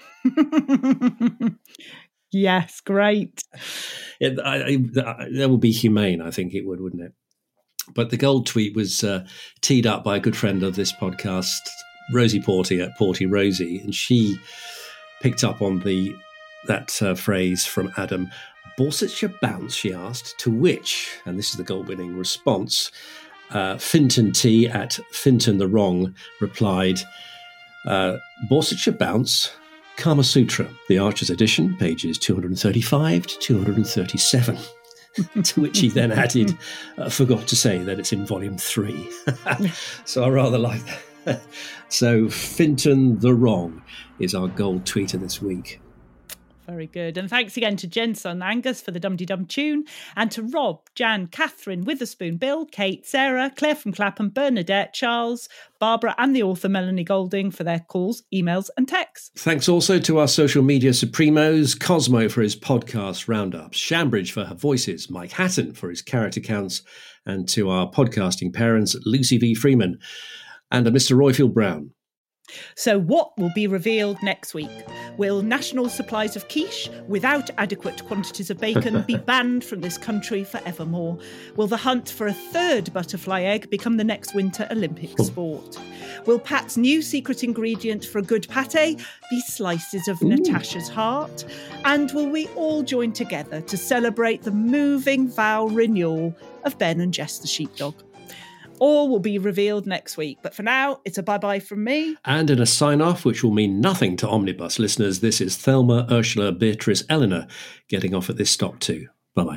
Yes, great. It, I, I, that would be humane, I think it would, wouldn't it? But the gold tweet was uh, teed up by a good friend of this podcast, Rosie Porty at Porty Rosie, and she picked up on the that uh, phrase from Adam. "Borsetshire bounce?" she asked. To which, and this is the gold-winning response, uh, Finton T at Finton the Wrong replied, uh, "Borsetshire bounce, Kama Sutra, the Archer's edition, pages two thirty-five to two thirty-seven." To which he then added, uh, forgot to say that it's in volume three. So I rather like that. So Finton the Wrong is our gold tweeter this week. Very good. And thanks again to Jenson Angus for the Dum Dum tune, and to Rob, Jan, Catherine, Witherspoon, Bill, Kate, Sarah, Claire from Clapham, Bernadette, Charles, Barbara and the author Melanie Golding for their calls, emails and texts. Thanks also to our social media supremos, Cosmo for his podcast roundups, Shambridge for her voices, Mike Hatton for his character counts, and to our podcasting parents, Lucy V. Freeman and a Mister Royfield Brown. So what will be revealed next week? Will national supplies of quiche without adequate quantities of bacon be banned from this country forevermore? Will the hunt for a third butterfly egg become the next Winter Olympic sport? Will Pat's new secret ingredient for a good pâté be slices of Ooh. Natasha's heart? And will we all join together to celebrate the moving vow renewal of Ben and Jess the sheepdog? All will be revealed next week. But for now, it's a bye-bye from me. And in a sign-off, which will mean nothing to Omnibus listeners, this is Thelma, Ursula, Beatrice, Eleanor getting off at this stop too. Bye-bye.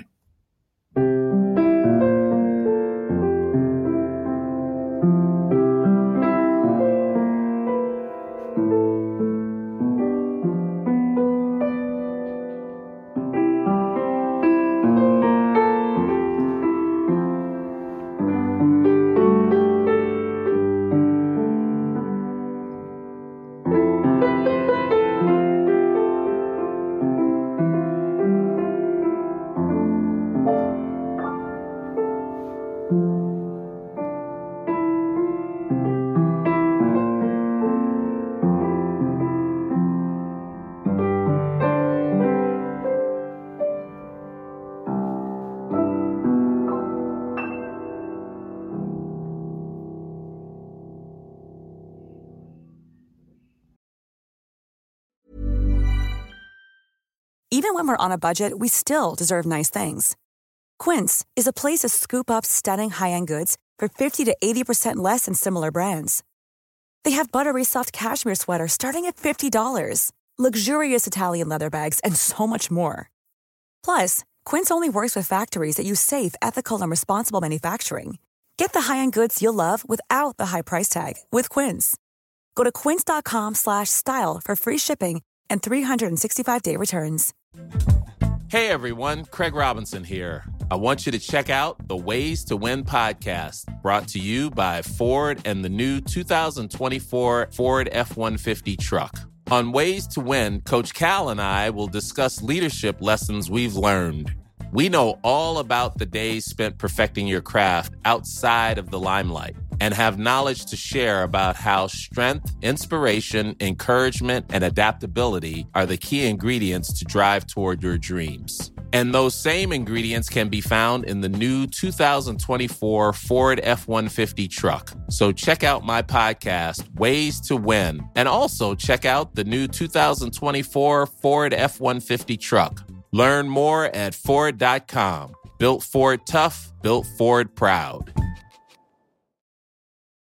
Even when we're on a budget, we still deserve nice things. Quince is a place to scoop up stunning high-end goods for fifty to eighty percent less than similar brands. They have buttery soft cashmere sweaters starting at fifty dollars, luxurious Italian leather bags, and so much more. Plus, Quince only works with factories that use safe, ethical, and responsible manufacturing. Get the high-end goods you'll love without the high price tag with Quince. Go to quince.com slash style for free shipping and three sixty-five day returns. Hey everyone, Craig Robinson here. I want you to check out the Ways to Win podcast, brought to you by Ford and the new two thousand twenty-four Ford F one fifty truck. On Ways to Win, Coach Cal and I will discuss leadership lessons we've learned. We know all about the days spent perfecting your craft outside of the limelight and have knowledge to share about how strength, inspiration, encouragement, and adaptability are the key ingredients to drive toward your dreams. And those same ingredients can be found in the new two thousand twenty-four Ford F one fifty truck. So check out my podcast, Ways to Win, and also check out the new two thousand twenty-four Ford F one fifty truck. Learn more at Ford dot com. Built Ford tough, built Ford proud.